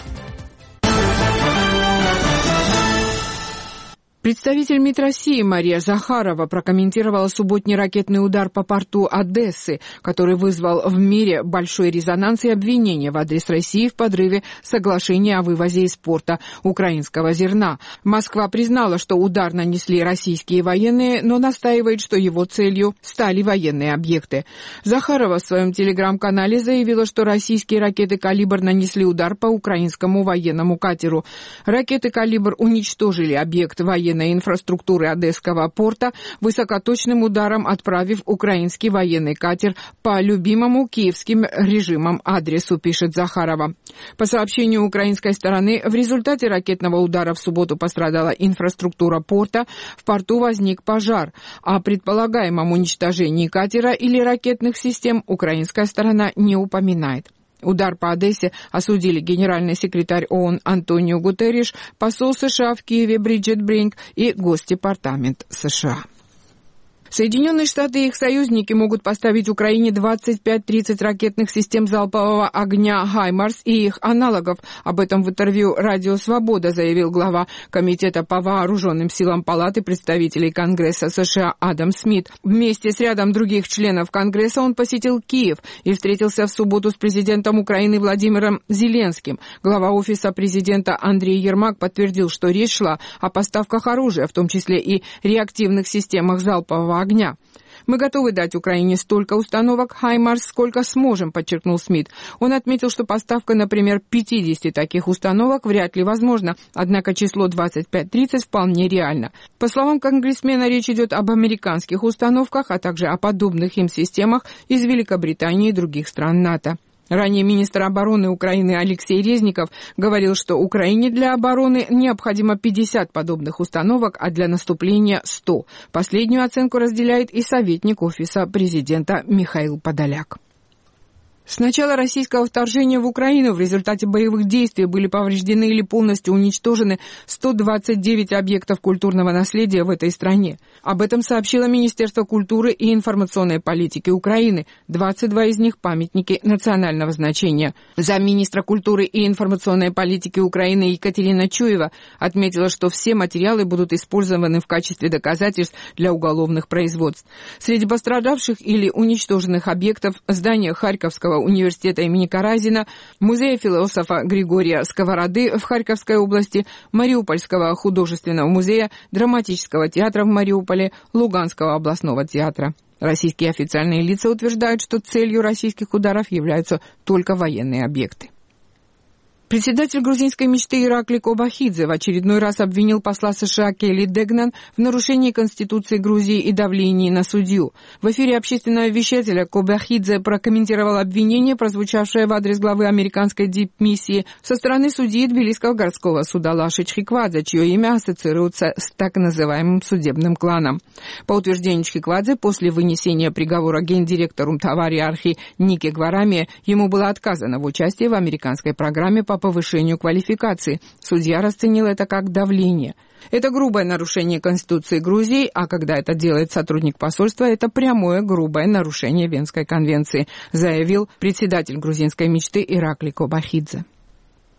Представитель МИД России Мария Захарова прокомментировала субботний ракетный удар по порту Одессы, который вызвал в мире большой резонанс и обвинения в адрес России в подрыве соглашения о вывозе из порта украинского зерна. Москва признала, что удар нанесли российские военные, но настаивает, что его целью стали военные объекты. Захарова в своем телеграм-канале заявила, что российские ракеты «Калибр» нанесли удар по украинскому военному катеру. Ракеты «Калибр» уничтожили объект военной инфраструктуры Одесского порта, высокоточным ударом отправив украинский военный катер по любимому киевским режимом адресу, пишет Захарова. По сообщению украинской стороны, в результате ракетного удара в субботу пострадала инфраструктура порта, в порту возник пожар. О предполагаемом уничтожении катера или ракетных систем украинская сторона не упоминает. Удар по Одессе осудили генеральный секретарь ООН Антонио Гутерриш, посол США в Киеве Бриджит Бринк и Госдепартамент США. Соединенные Штаты и их союзники могут поставить Украине двадцать пять-тридцать ракетных систем залпового огня «Хаймарс» и их аналогов. Об этом в интервью «Радио Свобода» заявил глава Комитета по вооруженным силам Палаты представителей Конгресса США Адам Смит. Вместе с рядом других членов Конгресса он посетил Киев и встретился в субботу с президентом Украины Владимиром Зеленским. Глава офиса президента Андрей Ермак подтвердил, что речь шла о поставках оружия, в том числе и реактивных системах залпового огня. «Мы готовы дать Украине столько установок «Хаймарс», сколько сможем», подчеркнул Смит. Он отметил, что поставка, например, пятьдесят таких установок вряд ли возможна, однако число двадцать пять-тридцать вполне реально. По словам конгрессмена, речь идет об американских установках, а также о подобных им системах из Великобритании и других стран НАТО. Ранее министр обороны Украины Алексей Резников говорил, что Украине для обороны необходимо пятьдесят подобных установок, а для наступления сто. Последнюю оценку разделяет и советник офиса президента Михаил Подоляк. С начала российского вторжения в Украину в результате боевых действий были повреждены или полностью уничтожены сто двадцать девять объектов культурного наследия в этой стране. Об этом сообщило Министерство культуры и информационной политики Украины. двадцать два из них – памятники национального значения. Замминистра культуры и информационной политики Украины Екатерина Чуева отметила, что все материалы будут использованы в качестве доказательств для уголовных производств. Среди пострадавших или уничтоженных объектов – здание Харьковского университета имени Каразина, музея философа Григория Сковороды в Харьковской области, Мариупольского художественного музея, драматического театра в Мариуполе, Луганского областного театра. Российские официальные лица утверждают, что целью российских ударов являются только военные объекты. Председатель грузинской мечты Иракли Кобахидзе в очередной раз обвинил посла США Келли Дегнан в нарушении Конституции Грузии и давлении на судью. В эфире общественного вещателя Кобахидзе прокомментировал обвинение, прозвучавшее в адрес главы американской дипмиссии со стороны судьи Тбилисского городского суда Лаши Чхиквадзе, чье имя ассоциируется с так называемым судебным кланом. По утверждению Чхиквадзе, после вынесения приговора гендиректору Мтавари Архи Нике Гварами ему было отказано в участии в американской программе по повышению квалификации. Судья расценил это как давление. Это грубое нарушение Конституции Грузии, а когда это делает сотрудник посольства, это прямое грубое нарушение Венской конвенции, заявил председатель грузинской мечты Иракли Кобахидзе.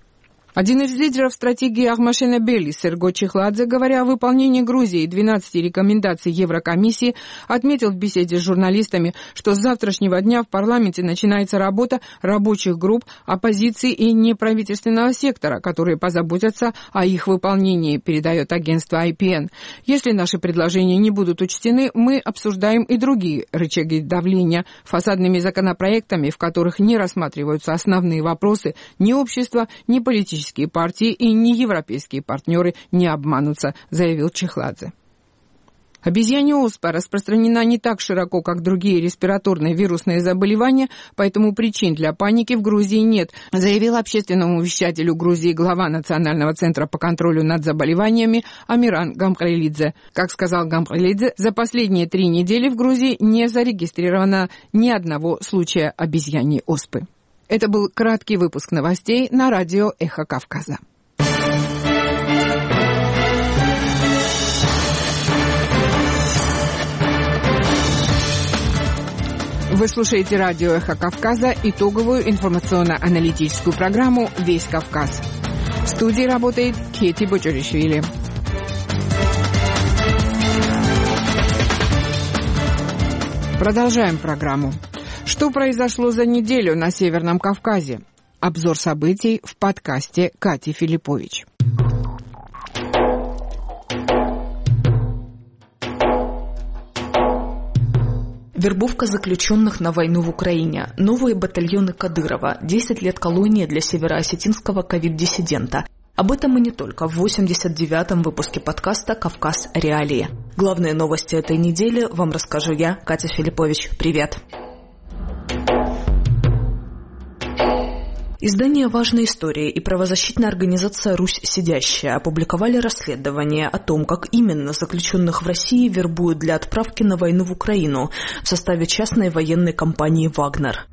Один из лидеров стратегии Ахмашена-Бели, Серго Чехладзе, говоря о выполнении Грузии двенадцати рекомендаций Еврокомиссии, отметил в беседе с журналистами, что с завтрашнего дня в парламенте начинается работа рабочих групп, оппозиции и неправительственного сектора, которые позаботятся о их выполнении, передает агентство ай пи эн. Если наши предложения не будут учтены, мы обсуждаем и другие рычаги давления фасадными законопроектами, в которых не рассматриваются основные вопросы ни общества, ни политических партии и ни европейские партнеры не обманутся, заявил Чехладзе. Обезьянья оспа распространена не так широко, как другие респираторные вирусные заболевания, поэтому причин для паники в Грузии нет, заявил общественному вещателю Грузии глава Национального центра по контролю над заболеваниями Амиран Гамхалидзе. Как сказал Гамхалидзе, за последние три недели в Грузии не зарегистрировано ни одного случая обезьяньей оспы. Это был краткий выпуск новостей на радио «Эхо Кавказа». Вы слушаете радио «Эхо Кавказа», итоговую информационно-аналитическую программу «Весь Кавказ». В студии работает Кети Бочоришвили. Продолжаем программу. Что произошло за неделю на Северном Кавказе? Обзор событий в подкасте Кати Филиппович. Вербовка заключенных на войну в Украине. Новые батальоны Кадырова. десять лет колонии для североосетинского ковид-диссидента. Об этом и не только в восемьдесят девятом выпуске подкаста «Кавказ. Реалии». Главные новости этой недели вам расскажу я, Катя Филиппович. Привет! Издание «Важная история» и правозащитная организация «Русь сидящая» опубликовали расследование о том, как именно заключенных в России вербуют для отправки на войну в Украину в составе частной военной компании «Вагнер».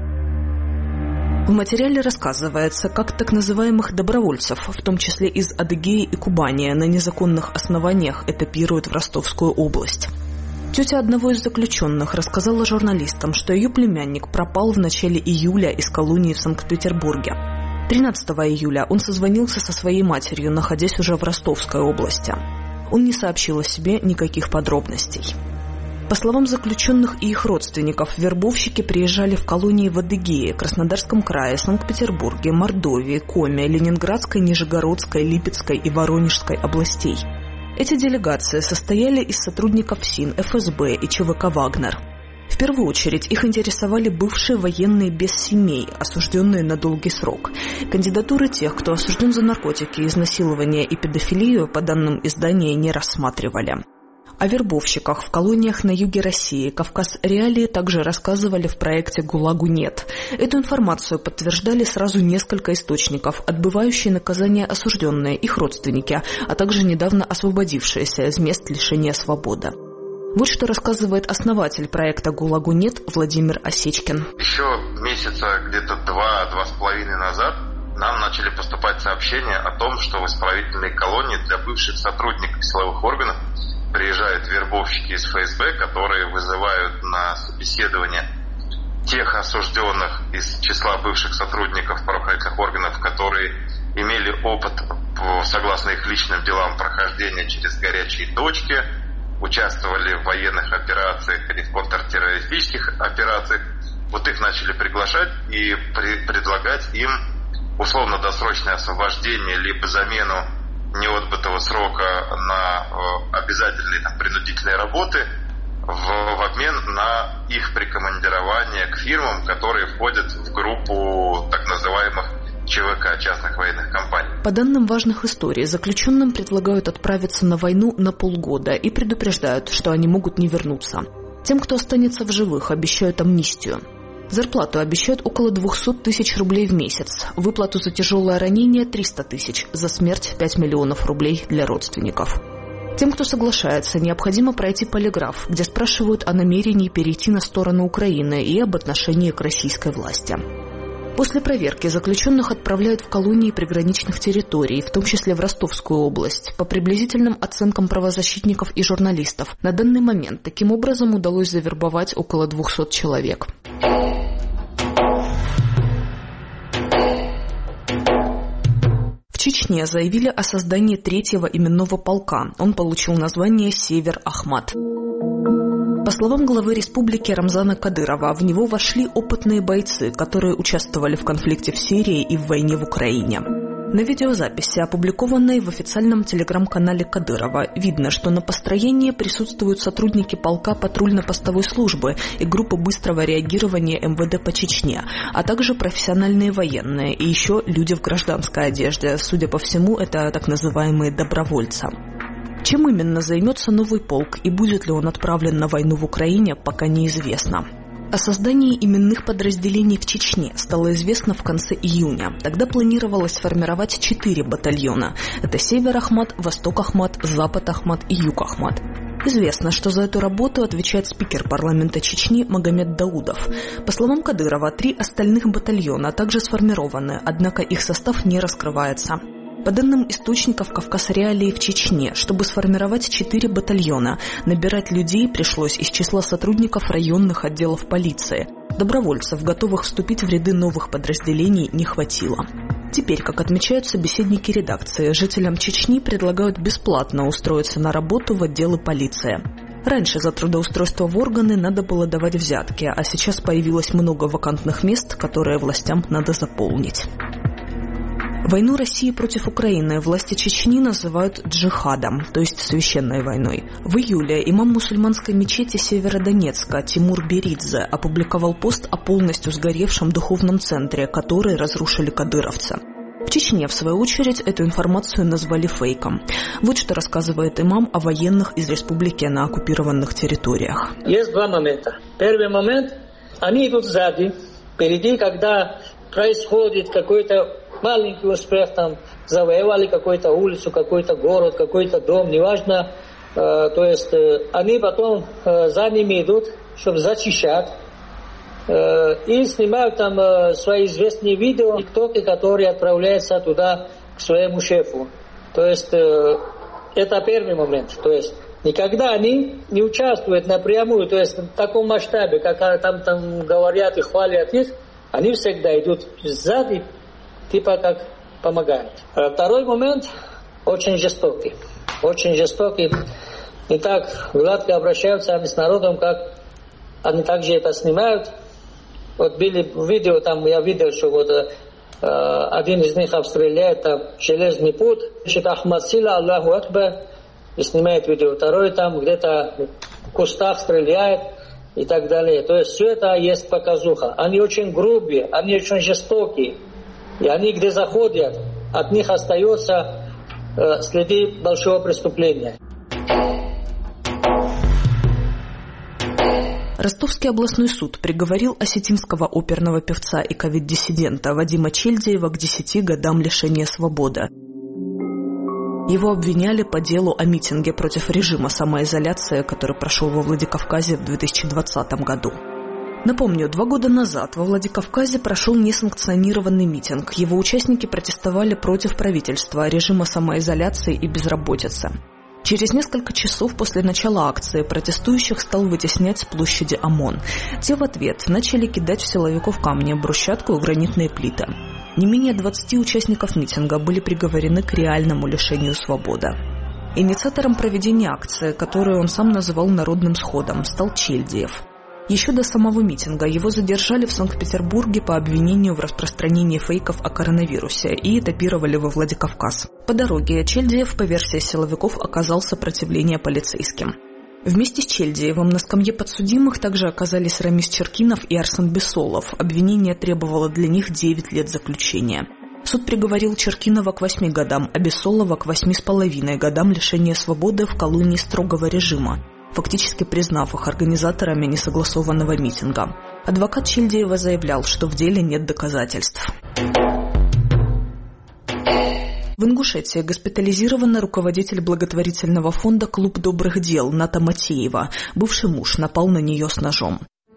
В материале рассказывается, как так называемых добровольцев, в том числе из Адыгеи и Кубани, на незаконных основаниях этапируют в Ростовскую область. Тетя одного из заключенных рассказала журналистам, что ее племянник пропал в начале июля из колонии в Санкт-Петербурге. тринадцатого июля он созвонился со своей матерью, находясь уже в Ростовской области. Он не сообщил о себе никаких подробностей. По словам заключенных и их родственников, вербовщики приезжали в колонии в Адыгее, Краснодарском крае, Санкт-Петербурге, Мордовии, Коми, Ленинградской, Нижегородской, Липецкой и Воронежской областей. Эти делегации состояли из сотрудников СИН, эф эс бэ и че вэ ка «Вагнер». В первую очередь их интересовали бывшие военные без семей, осужденные на долгий срок. Кандидатуры тех, кто осужден за наркотики, изнасилование и педофилию, по данным издания, не рассматривали. О вербовщиках в колониях на юге России «Кавказ. Реалии» также рассказывали в проекте «ГУЛАГу нет». Эту информацию подтверждали сразу несколько источников, отбывающие наказание осужденные, их родственники, а также недавно освободившиеся из мест лишения свободы. Вот что рассказывает основатель проекта «ГУЛАГу нет» Владимир Осечкин. Еще месяца где-то два-два с половиной назад нам начали поступать сообщения о том, что в исправительные колонии для бывших сотрудников силовых органов приезжают вербовщики из эф эс бэ, которые вызывают на собеседование тех осужденных из числа бывших сотрудников правоохранительных органов, которые имели опыт, согласно их личным делам, прохождения через горячие точки, участвовали в военных операциях или в контртеррористических операциях. Вот их начали приглашать и при- предлагать им условно-досрочное освобождение либо замену неотбытого срока на э, обязательные там, принудительные работы в, в обмен на их прикомандирование к фирмам, которые входят в группу так называемых че вэ ка, частных военных компаний. По данным важных историй, заключенным предлагают отправиться на войну на полгода и предупреждают, что они могут не вернуться. Тем, кто останется в живых, обещают амнистию. Зарплату обещают около двести тысяч рублей в месяц, выплату за тяжелое ранение триста тысяч, за смерть пять миллионов рублей для родственников. Тем, кто соглашается, необходимо пройти полиграф, где спрашивают о намерении перейти на сторону Украины и об отношении к российской власти. После проверки заключенных отправляют в колонии приграничных территорий, в том числе в Ростовскую область. По приблизительным оценкам правозащитников и журналистов, на данный момент таким образом удалось завербовать около двухсот человек. Чечне заявили о создании третьего именного полка. Он получил название «Север Ахмат». По словам главы республики Рамзана Кадырова, в него вошли опытные бойцы, которые участвовали в конфликте в Сирии и в войне в Украине. На видеозаписи, опубликованной в официальном телеграм-канале Кадырова, видно, что на построении присутствуют сотрудники полка патрульно-постовой службы и группы быстрого реагирования эм вэ дэ по Чечне, а также профессиональные военные и еще люди в гражданской одежде. Судя по всему, это так называемые добровольцы. Чем именно займется новый полк и будет ли он отправлен на войну в Украине, пока неизвестно. О создании именных подразделений в Чечне стало известно в конце июня. Тогда планировалось сформировать четыре батальона. Это Север Ахмат, Восток Ахмат, Запад Ахмат и Юг Ахмат. Известно, что за эту работу отвечает спикер парламента Чечни Магомед Даудов. По словам Кадырова, три остальных батальона также сформированы, однако их состав не раскрывается. По данным источников «Кавказ Реалии» в Чечне, чтобы сформировать четыре батальона, набирать людей пришлось из числа сотрудников районных отделов полиции. Добровольцев, готовых вступить в ряды новых подразделений, не хватило. Теперь, как отмечают собеседники редакции, жителям Чечни предлагают бесплатно устроиться на работу в отделы полиции. Раньше за трудоустройство в органы надо было давать взятки, а сейчас появилось много вакантных мест, которые властям надо заполнить. Войну России против Украины власти Чечни называют джихадом, то есть священной войной. В июле имам мусульманской мечети Северодонецка Тимур Беридзе опубликовал пост о полностью сгоревшем духовном центре, который разрушили кадыровцы. В Чечне, в свою очередь, эту информацию назвали фейком. Вот что рассказывает имам о военных из республики на оккупированных территориях. Есть два момента. Первый момент, они идут сзади, впереди, когда происходит какой-то маленький успех, там, завоевали какую-то улицу, какой-то город, какой-то дом, неважно. Э, то есть э, они потом э, за ними идут, чтобы зачищать. Э, и снимают там э, свои известные видео, тиктоки, которые отправляются туда к своему шефу. То есть э, это первый момент. То есть никогда они не участвуют напрямую, то есть в таком масштабе, как там, там говорят и хвалят их, они всегда идут сзади, типа как помогают. А второй момент очень жестокий. Очень жестокий. Не так гладко обращаются они с народом, как они также это снимают. Вот были видео, там я видел, что вот э, один из них обстреляет там железный путь, пишет Ахмад Сила, Аллаху Акбар, и снимает видео. Второй там где-то в кустах стреляет и так далее. То есть все это есть показуха. Они очень грубые, они очень жестокие. И они, где заходят, от них остается э, следы большого преступления. Ростовский областной суд приговорил осетинского оперного певца и ковид-диссидента Вадима Чельдеева к десяти годам лишения свободы. Его обвиняли по делу о митинге против режима самоизоляции, который прошел во Владикавказе в две тысячи двадцатом году. Напомню, два года назад во Владикавказе прошел несанкционированный митинг. Его участники протестовали против правительства, режима самоизоляции и безработицы. Через несколько часов после начала акции протестующих стал вытеснять с площади ОМОН. Те в ответ начали кидать в силовиков камни, брусчатку и гранитные плиты. Не менее двадцати участников митинга были приговорены к реальному лишению свободы. Инициатором проведения акции, которую он сам называл народным сходом, стал Чельдеев. Еще до самого митинга его задержали в Санкт-Петербурге по обвинению в распространении фейков о коронавирусе и этапировали во Владикавказ. По дороге Чельдеев, по версии силовиков, оказал сопротивление полицейским. Вместе с Чельдеевым на скамье подсудимых также оказались Рамис Черкинов и Арсен Бесолов. Обвинение требовало для них девять лет заключения. Суд приговорил Черкинова к восьми годам, а Бесолова к восьми с половиной годам лишения свободы в колонии строгого режима, фактически признав их организаторами несогласованного митинга. Адвокат Чельдеева заявлял, что в деле нет доказательств. В Ингушетии госпитализирован руководитель благотворительного фонда «Клуб добрых дел» Ната Матеева. Бывший муж напал на нее с ножом.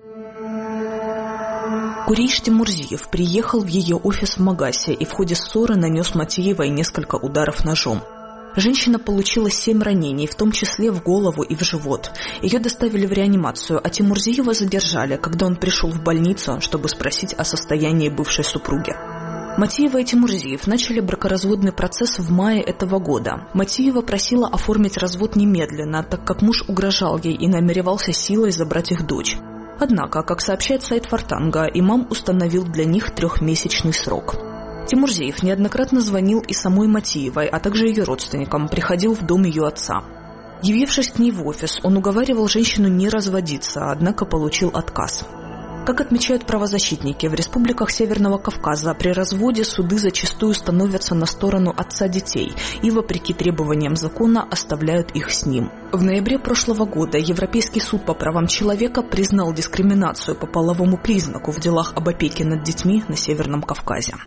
Курейш Тимурзиев приехал в ее офис в Магасе и в ходе ссоры нанес Матеевой несколько ударов ножом. Женщина получила семь ранений, в том числе в голову и в живот. Ее доставили в реанимацию, а Тимурзиева задержали, когда он пришел в больницу, чтобы спросить о состоянии бывшей супруги. Матиева и Тимурзиев начали бракоразводный процесс в мае этого года. Матиева просила оформить развод немедленно, так как муж угрожал ей и намеревался силой забрать их дочь. Однако, как сообщает сайт Фортанга, имам установил для них трехмесячный срок. Тимурзиев неоднократно звонил и самой Матиевой, а также ее родственникам, приходил в дом ее отца. Явившись к ней в офис, он уговаривал женщину не разводиться, однако получил отказ. Как отмечают правозащитники, в республиках Северного Кавказа при разводе суды зачастую становятся на сторону отца детей и, вопреки требованиям закона, оставляют их с ним. В ноябре прошлого года Европейский суд по правам человека признал дискриминацию по половому признаку в делах об опеке над детьми на Северном Кавказе.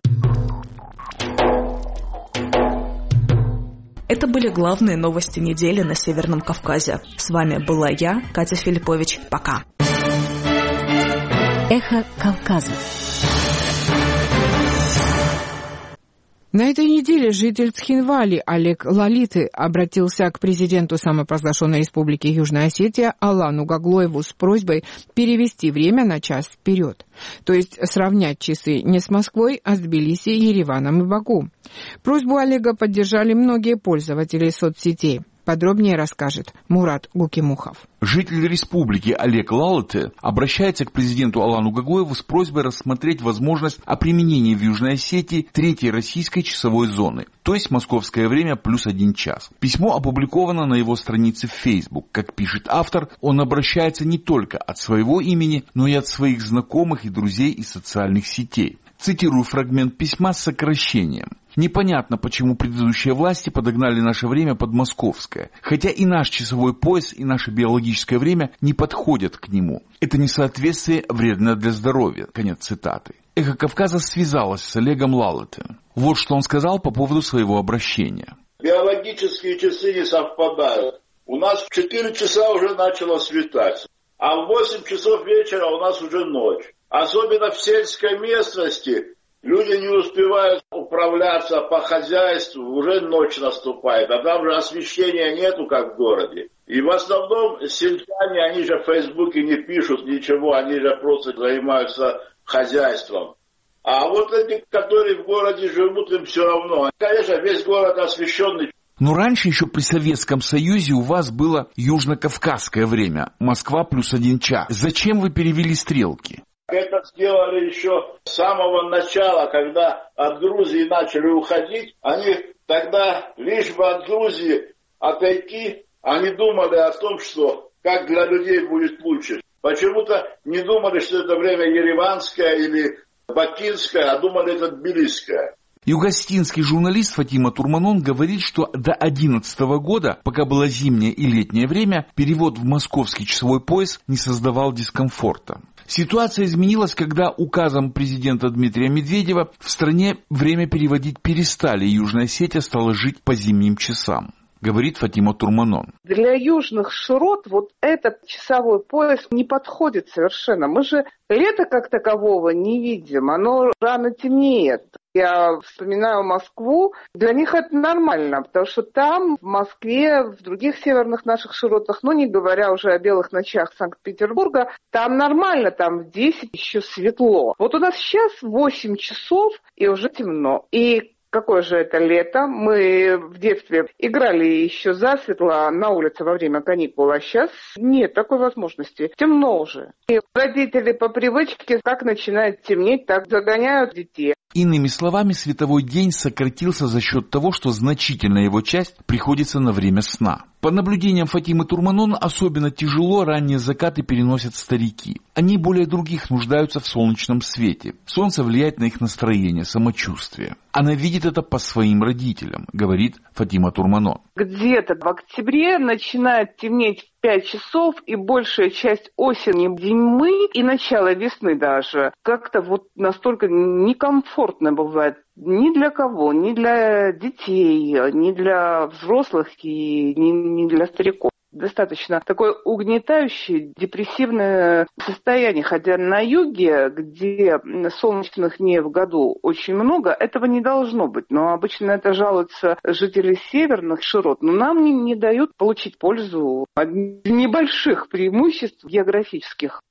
Это были главные новости недели на Северном Кавказе. С вами была я, Катя Филиппович. Пока. Эхо Кавказа. На этой неделе житель Цхинвали Олег Лалиты обратился к президенту самопровозглашенной республики Южная Осетия Алану Гаглоеву с просьбой перевести время на час вперед, то есть сравнять часы не с Москвой, а с Тбилиси, Ереваном и Баку. Просьбу Олега поддержали многие пользователи соцсетей. Подробнее расскажет Мурат Гукимухов. Житель республики Олег Лалыты обращается к президенту Алану Гаглоеву с просьбой рассмотреть возможность о применении в Южной Осетии третьей российской часовой зоны, то есть московское время плюс один час. Письмо опубликовано на его странице в Facebook. Как пишет автор, он обращается не только от своего имени, но и от своих знакомых и друзей из социальных сетей. Цитирую фрагмент письма с сокращением. Непонятно, почему предыдущие власти подогнали наше время под московское, хотя и наш часовой пояс, и наше биологическое время не подходят к нему. Это несоответствие вредно для здоровья. Конец цитаты. Эхо Кавказа связалось с Олегом Лалыты. Вот что он сказал по поводу своего обращения. Биологические часы не совпадают. У нас в четыре часа уже начало светать, а в восемь часов вечера у нас уже ночь. Особенно в сельской местности люди не успевают управляться по хозяйству, уже ночь наступает, а там же освещения нету, как в городе. И в основном сельчане, они же в Фейсбуке не пишут ничего, они же просто занимаются хозяйством. А вот эти, которые в городе живут, им все равно. Конечно, весь город освещенный. Но раньше еще при Советском Союзе у вас было южно-кавказское время, Москва плюс один час. Зачем вы перевели стрелки? Это сделали еще с самого начала, когда от Грузии начали уходить. Они тогда, лишь бы от Грузии отойти, они думали о том, что как для людей будет лучше. Почему-то не думали, что это время ереванское или бакинское, а думали, это тбилисское. Югостинский журналист Фатима Турманон говорит, что до две тысячи одиннадцатого года, пока было зимнее и летнее время, перевод в московский часовой пояс не создавал дискомфорта. Ситуация изменилась, когда указом президента Дмитрия Медведева в стране время переводить перестали, и Южная Осетия стала жить по зимним часам, говорит Фатима Турманон. Для южных широт вот этот часовой пояс не подходит совершенно. Мы же лето как такового не видим, оно рано темнеет. Я вспоминаю Москву, для них это нормально, потому что там, в Москве, в других северных наших широтах, ну не говоря уже о белых ночах Санкт-Петербурга, там нормально, там в десять еще светло. Вот у нас сейчас восемь часов и уже темно. И какое же это лето? Мы в детстве играли еще засветло на улице во время каникул, а сейчас нет такой возможности. Темно уже. И родители по привычке, как начинает темнеть, так загоняют детей. Иными словами, световой день сократился за счет того, что значительная его часть приходится на время сна. По наблюдениям Фатимы Турманон, особенно тяжело ранние закаты переносят старики. Они более других нуждаются в солнечном свете. Солнце влияет на их настроение, самочувствие. Она видит это по своим родителям, говорит Фатима Турманон. Где-то в октябре начинает темнеть в пять часов, и большая часть осени, зимы и начало весны даже как-то вот настолько некомфортно бывает. Ни для кого, ни для детей, ни для взрослых и ни, ни для стариков. Достаточно такое угнетающее, депрессивное состояние. Хотя на юге, где солнечных дней в году очень много, этого не должно быть. Но обычно это жалуются жители северных широт. Но нам не, не дают получить пользу от небольших преимуществ географических.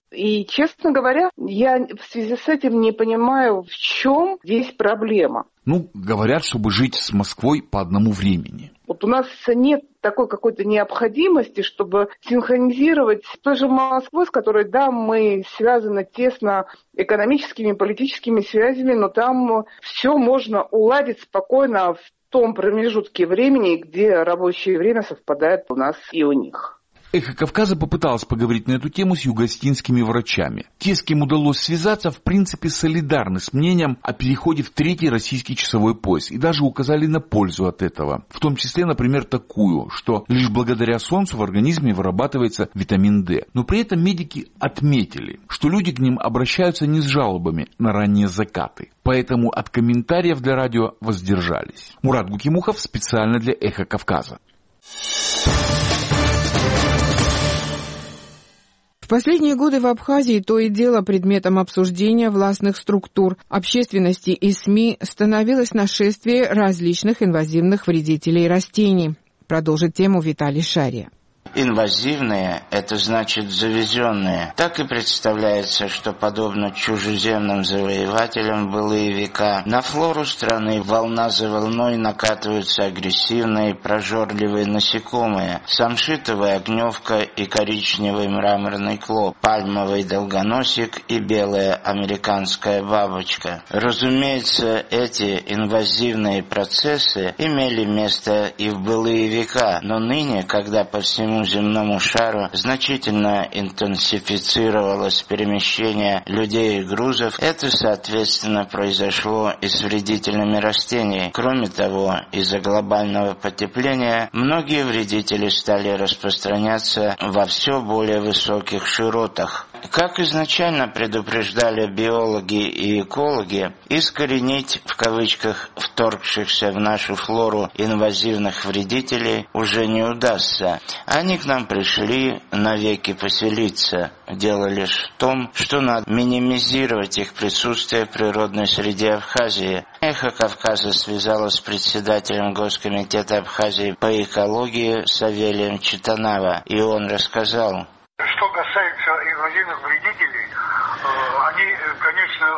И, честно говоря, я в связи с этим не понимаю, в чем здесь проблема. Ну, говорят, чтобы жить с Москвой по одному времени. Вот у нас нет такой какой-то необходимости, чтобы синхронизировать с той же Москвой, с которой, да, мы связаны тесно экономическими, политическими связями, но там все можно уладить спокойно в том промежутке времени, где рабочее время совпадает у нас и у них. «Эхо Кавказа» попыталась поговорить на эту тему с югоостинскими врачами. Те, с кем удалось связаться, в принципе солидарны с мнением о переходе в третий российский часовой пояс и даже указали на пользу от этого. В том числе, например, такую, что лишь благодаря солнцу в организме вырабатывается витамин D. Но при этом медики отметили, что люди к ним обращаются не с жалобами на ранние закаты. Поэтому от комментариев для радио воздержались. Мурат Гукимухов специально для «Эхо Кавказа». В последние годы в Абхазии то и дело предметом обсуждения властных структур, общественности и СМИ становилось нашествие различных инвазивных вредителей растений. Продолжит тему Виталий Шария. Инвазивные – это значит завезенные. Так и представляется, что подобно чужеземным завоевателям в былые века, на флору страны волна за волной накатываются агрессивные прожорливые насекомые, самшитовая огневка и коричневый мраморный клоп, пальмовый долгоносик и белая американская бабочка. Разумеется, эти инвазивные процессы имели место и в былые века, но ныне, когда по всему земному шару значительно интенсифицировалось перемещение людей и грузов, это, соответственно, произошло и с вредителями растений. Кроме того, из-за глобального потепления многие вредители стали распространяться во все более высоких широтах. Как изначально предупреждали биологи и экологи, искоренить, в кавычках, вторгшихся в нашу флору инвазивных вредителей уже не удастся. Они к нам пришли навеки поселиться. Дело лишь в том, что надо минимизировать их присутствие в природной среде Абхазии. «Эхо Кавказа» связалось с председателем Госкомитета Абхазии по экологии Савелием Читанава, и он рассказал. Что касается инвазивных вредителей, они, конечно,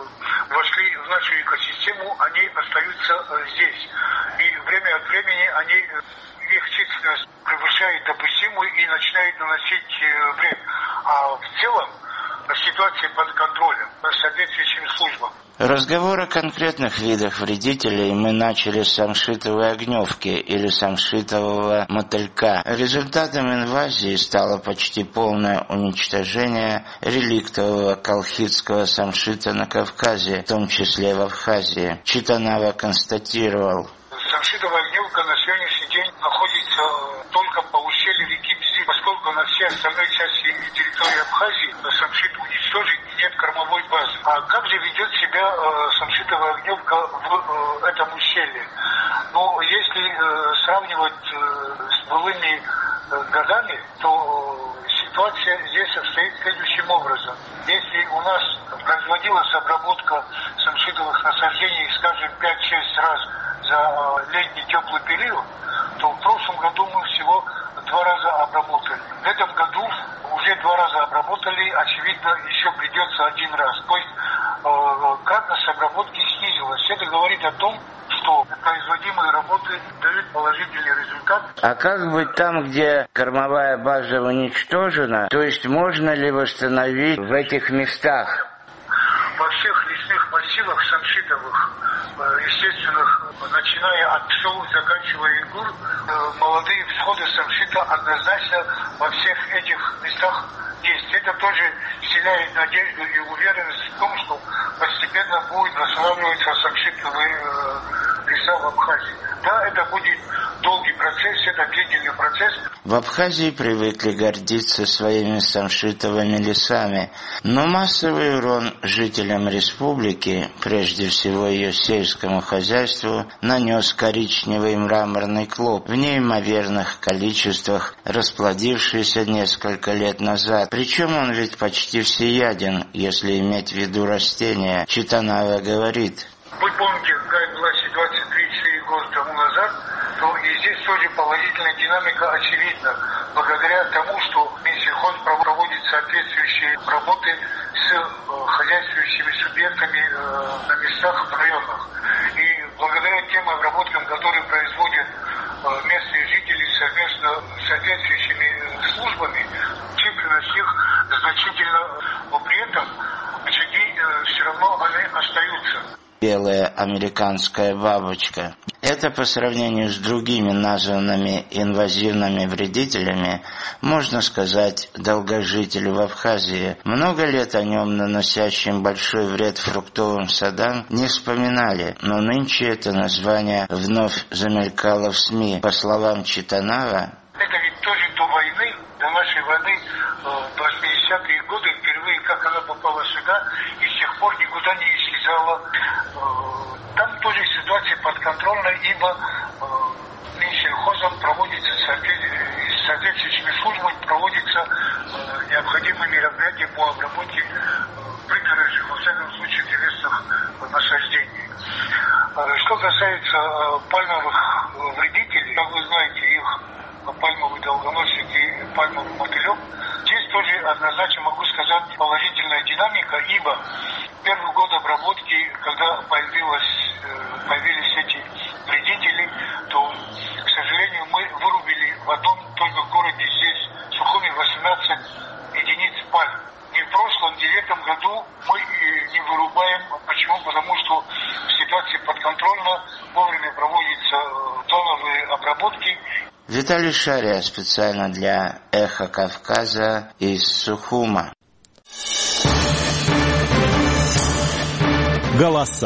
вошли в нашу экосистему, они остаются здесь. И время от времени они, их численность превышает допустимую и начинает наносить вред. А в целом ситуация под контролем соответствующими службам. Разговор о конкретных видах вредителей мы начали с самшитовой огневки или самшитового мотылька. Результатом инвазии стало почти полное уничтожение реликтового колхидского самшита на Кавказе, в том числе в Абхазии. Читанава констатировал. Самшитовая огневка на сегодняшний день находится только по ущелью реки Бзи, поскольку на всей остальной части территории Абхазии самшит уничтожен и нет кормовой базы. А как же ведет себя э, самшитовая огневка в э, этом ущелье? Ну, если э, сравнивать э, с былыми э, годами, то э, ситуация здесь обстоит следующим образом. Если у нас производилась обработка самшитовых насаждений, скажем, пять-шесть раз за летний теплый период, то в прошлом году мы всего два раза обработали. В этом году уже два раза обработали, очевидно, еще придется один раз. То есть э, кратность обработки снизилась. Это говорит о том, что производимые работы дают положительный результат. А как быть там, где кормовая база уничтожена? То есть можно ли восстановить в этих местах? Во всех лесных массивах самшитовых, естественных, начиная от пчел, заканчивая игур, молодые всходы самшита однозначно во всех этих местах есть. Это тоже вселяет надежду и уверенность в том, что постепенно будет восстанавливаться самшитовые леса в Абхазии. Да, это будет долгий процесс, это длительный процесс. В Абхазии привыкли гордиться своими самшитовыми лесами, но массовый урон жителям республики, прежде всего ее сельскому хозяйству, нанес коричневый мраморный клоп в неимоверных количествах, расплодившийся несколько лет назад. Причем он ведь почти всеяден, если иметь в виду растения. Читанава говорит. Вы помните, какая была ситуация три-четыре года тому назад, то и здесь тоже положительная динамика очевидна, благодаря тому, что Минсельхоз проводит соответствующие работы с э, хозяйствующими субъектами э, на местах, в районах. И благодаря тем обработкам, которые производят э, местные жители совместно с соответствующими э, службами, численность их значительно, но при этом очаги э, все равно они остаются. Белая американская бабочка. Это по сравнению с другими названными инвазивными вредителями, можно сказать, долгожитель в Абхазии. Много лет о нем, наносящем большой вред фруктовым садам, не вспоминали, но нынче это название вновь замелькало в СМИ. По словам Читанава, это ведь тоже до войны, до нашей войны, в восьмидесятые годы, впервые как она попала сюда, и с тех пор никуда не исчезала. Там тоже ситуация подконтрольная, ибо Минсельхозом проводится, с соответствующими службами проводятся необходимые мероприятия по обработке пригорожьих, во всяком случае, древесных насаждений. Что касается пальмовых вредителей, как вы знаете, их пальмовый долгоносик и пальмовый мотылек, здесь тоже однозначно могу сказать положительная динамика, ибо первый год обработки, когда появилась, появились эти вредители, то, к сожалению, мы вырубили в одном только городе здесь, Сухуми, восемнадцать единиц пальм. И в прошлом, девятом году мы не вырубаем. Почему? Потому что ситуация подконтрольна, вовремя проводятся зоновые обработки. Виталий Шария специально для «Эхо Кавказа» из Сухума. Голоса.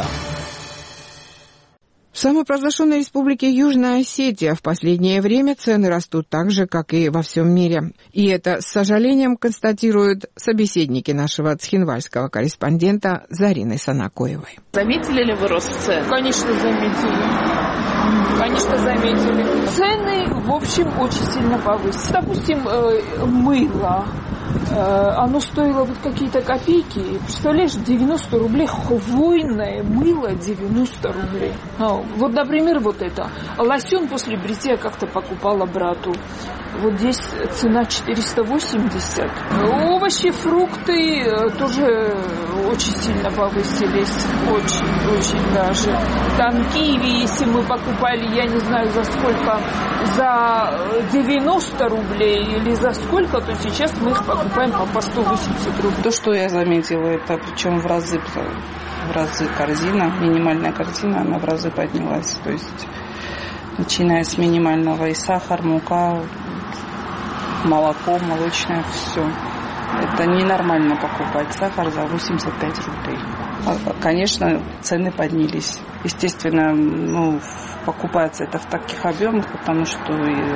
В самопровозглашенной республике Южная Осетия в последнее время цены растут так же, как и во всем мире. И это с сожалением констатируют собеседники нашего цхинвальского корреспондента Зарины Санакоевой. Заметили ли вы рост цен? Конечно, заметили. Конечно, заметили. Цены, в общем, очень сильно повысились. Допустим, мыло. Оно стоило вот какие-то копейки. Представляешь, девяносто рублей хвойное мыло, девяносто рублей. Ну, вот, например, вот это. Лосьон после бритья как-то покупала брату. Вот здесь цена четыреста восемьдесят. Овощи, фрукты тоже очень сильно повысились. Очень, очень даже. Там киви, если мы покупали, я не знаю за сколько, за девяносто рублей или за сколько, то сейчас мы их покупаем по сто восемьдесят рублей. То, что я заметила, это причем в разы, в разы корзина, минимальная корзина, она в разы поднялась. То есть, начиная с минимального и сахар, мука, молоко, молочное, все. Это ненормально покупать сахар за восемьдесят пять рублей. Конечно, цены поднялись. Естественно, ну, покупается это в таких объемах, потому что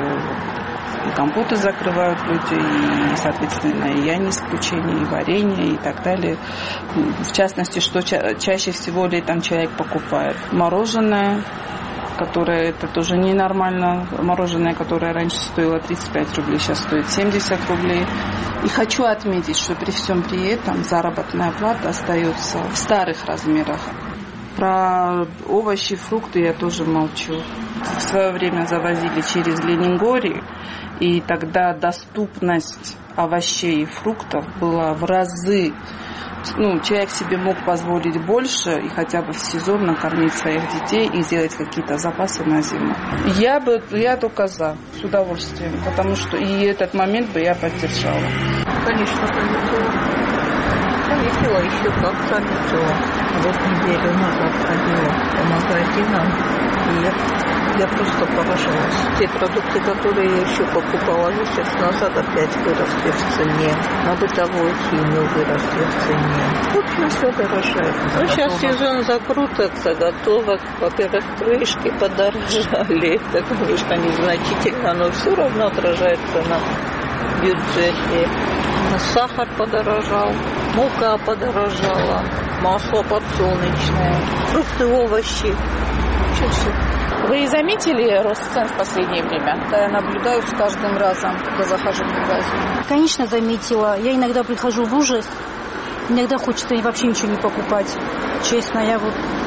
и, и компоты закрывают люди, и, соответственно, и я не исключение, и варенье, и так далее. В частности, что ча- чаще всего летом человек покупает? Мороженое, которое это тоже ненормально. Мороженое, которое раньше стоило тридцать пять рублей, сейчас стоит семьдесят рублей. И хочу отметить, что при всем при этом заработная плата остается в старых размерах. Про овощи, фрукты я тоже молчу. В свое время завозили через Ленингорий, и тогда доступность овощей и фруктов была в разы. Ну, человек себе мог позволить больше и хотя бы в сезон накормить своих детей и сделать какие-то запасы на зиму. Я бы, я только за, с удовольствием, потому что и этот момент бы я поддержала. Конечно, заметила. Заметила еще как заметила. Вот неделю назад ходила по магазинам, и я, я просто поражалась. Те продукты, которые я еще покупала месяц назад, опять выросли в цене. На бытовую химию выросли в цене. В общем, все дорожает. Ну, сейчас сезон закруток, заготовок. Во-первых, крышки подорожали. Это, конечно, незначительно, но все равно отражается на бюджете. Сахар подорожал, мука подорожала, масло подсолнечное, фрукты, овощи. Чуть-чуть. Вы заметили рост цен в последнее время? Да, я наблюдаю с каждым разом, когда захожу в магазин. Конечно, заметила. Я иногда прихожу в ужас. Иногда хочется вообще ничего не покупать. Честно, я вот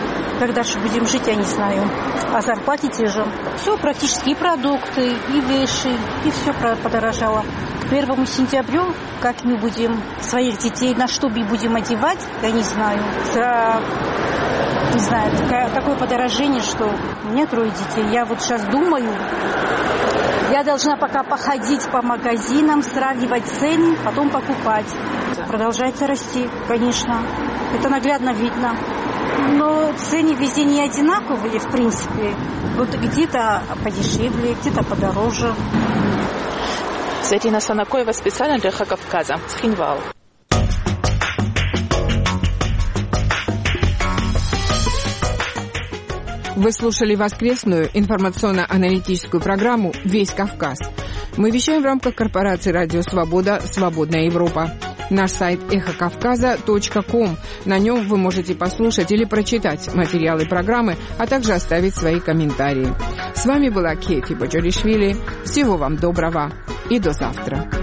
когда же будем жить, я не знаю. А зарплате те же. Все практически, и продукты, и вещи, и все подорожало. К первому сентябрю, как мы будем своих детей, на что мы будем одевать, я не знаю. За, не знаю, такое, такое подорожение, что у меня трое детей. Я вот сейчас думаю, я должна пока походить по магазинам, сравнивать цены, потом покупать. Продолжается расти, конечно. Это наглядно видно. Но цены везде не одинаковые, в принципе. Вот где-то подешевле, где-то подороже. Зарина Санакоева специально для Эхо Кавказа. Цхинвал. Вы слушали воскресную информационно-аналитическую программу «Весь Кавказ». Мы вещаем в рамках корпорации «Радио Свобода. Свободная Европа». Наш сайт эхо кавказа точка ком. На нем вы можете послушать или прочитать материалы программы, а также оставить свои комментарии. С вами была Кэти Боджоришвили. Всего вам доброго и до завтра.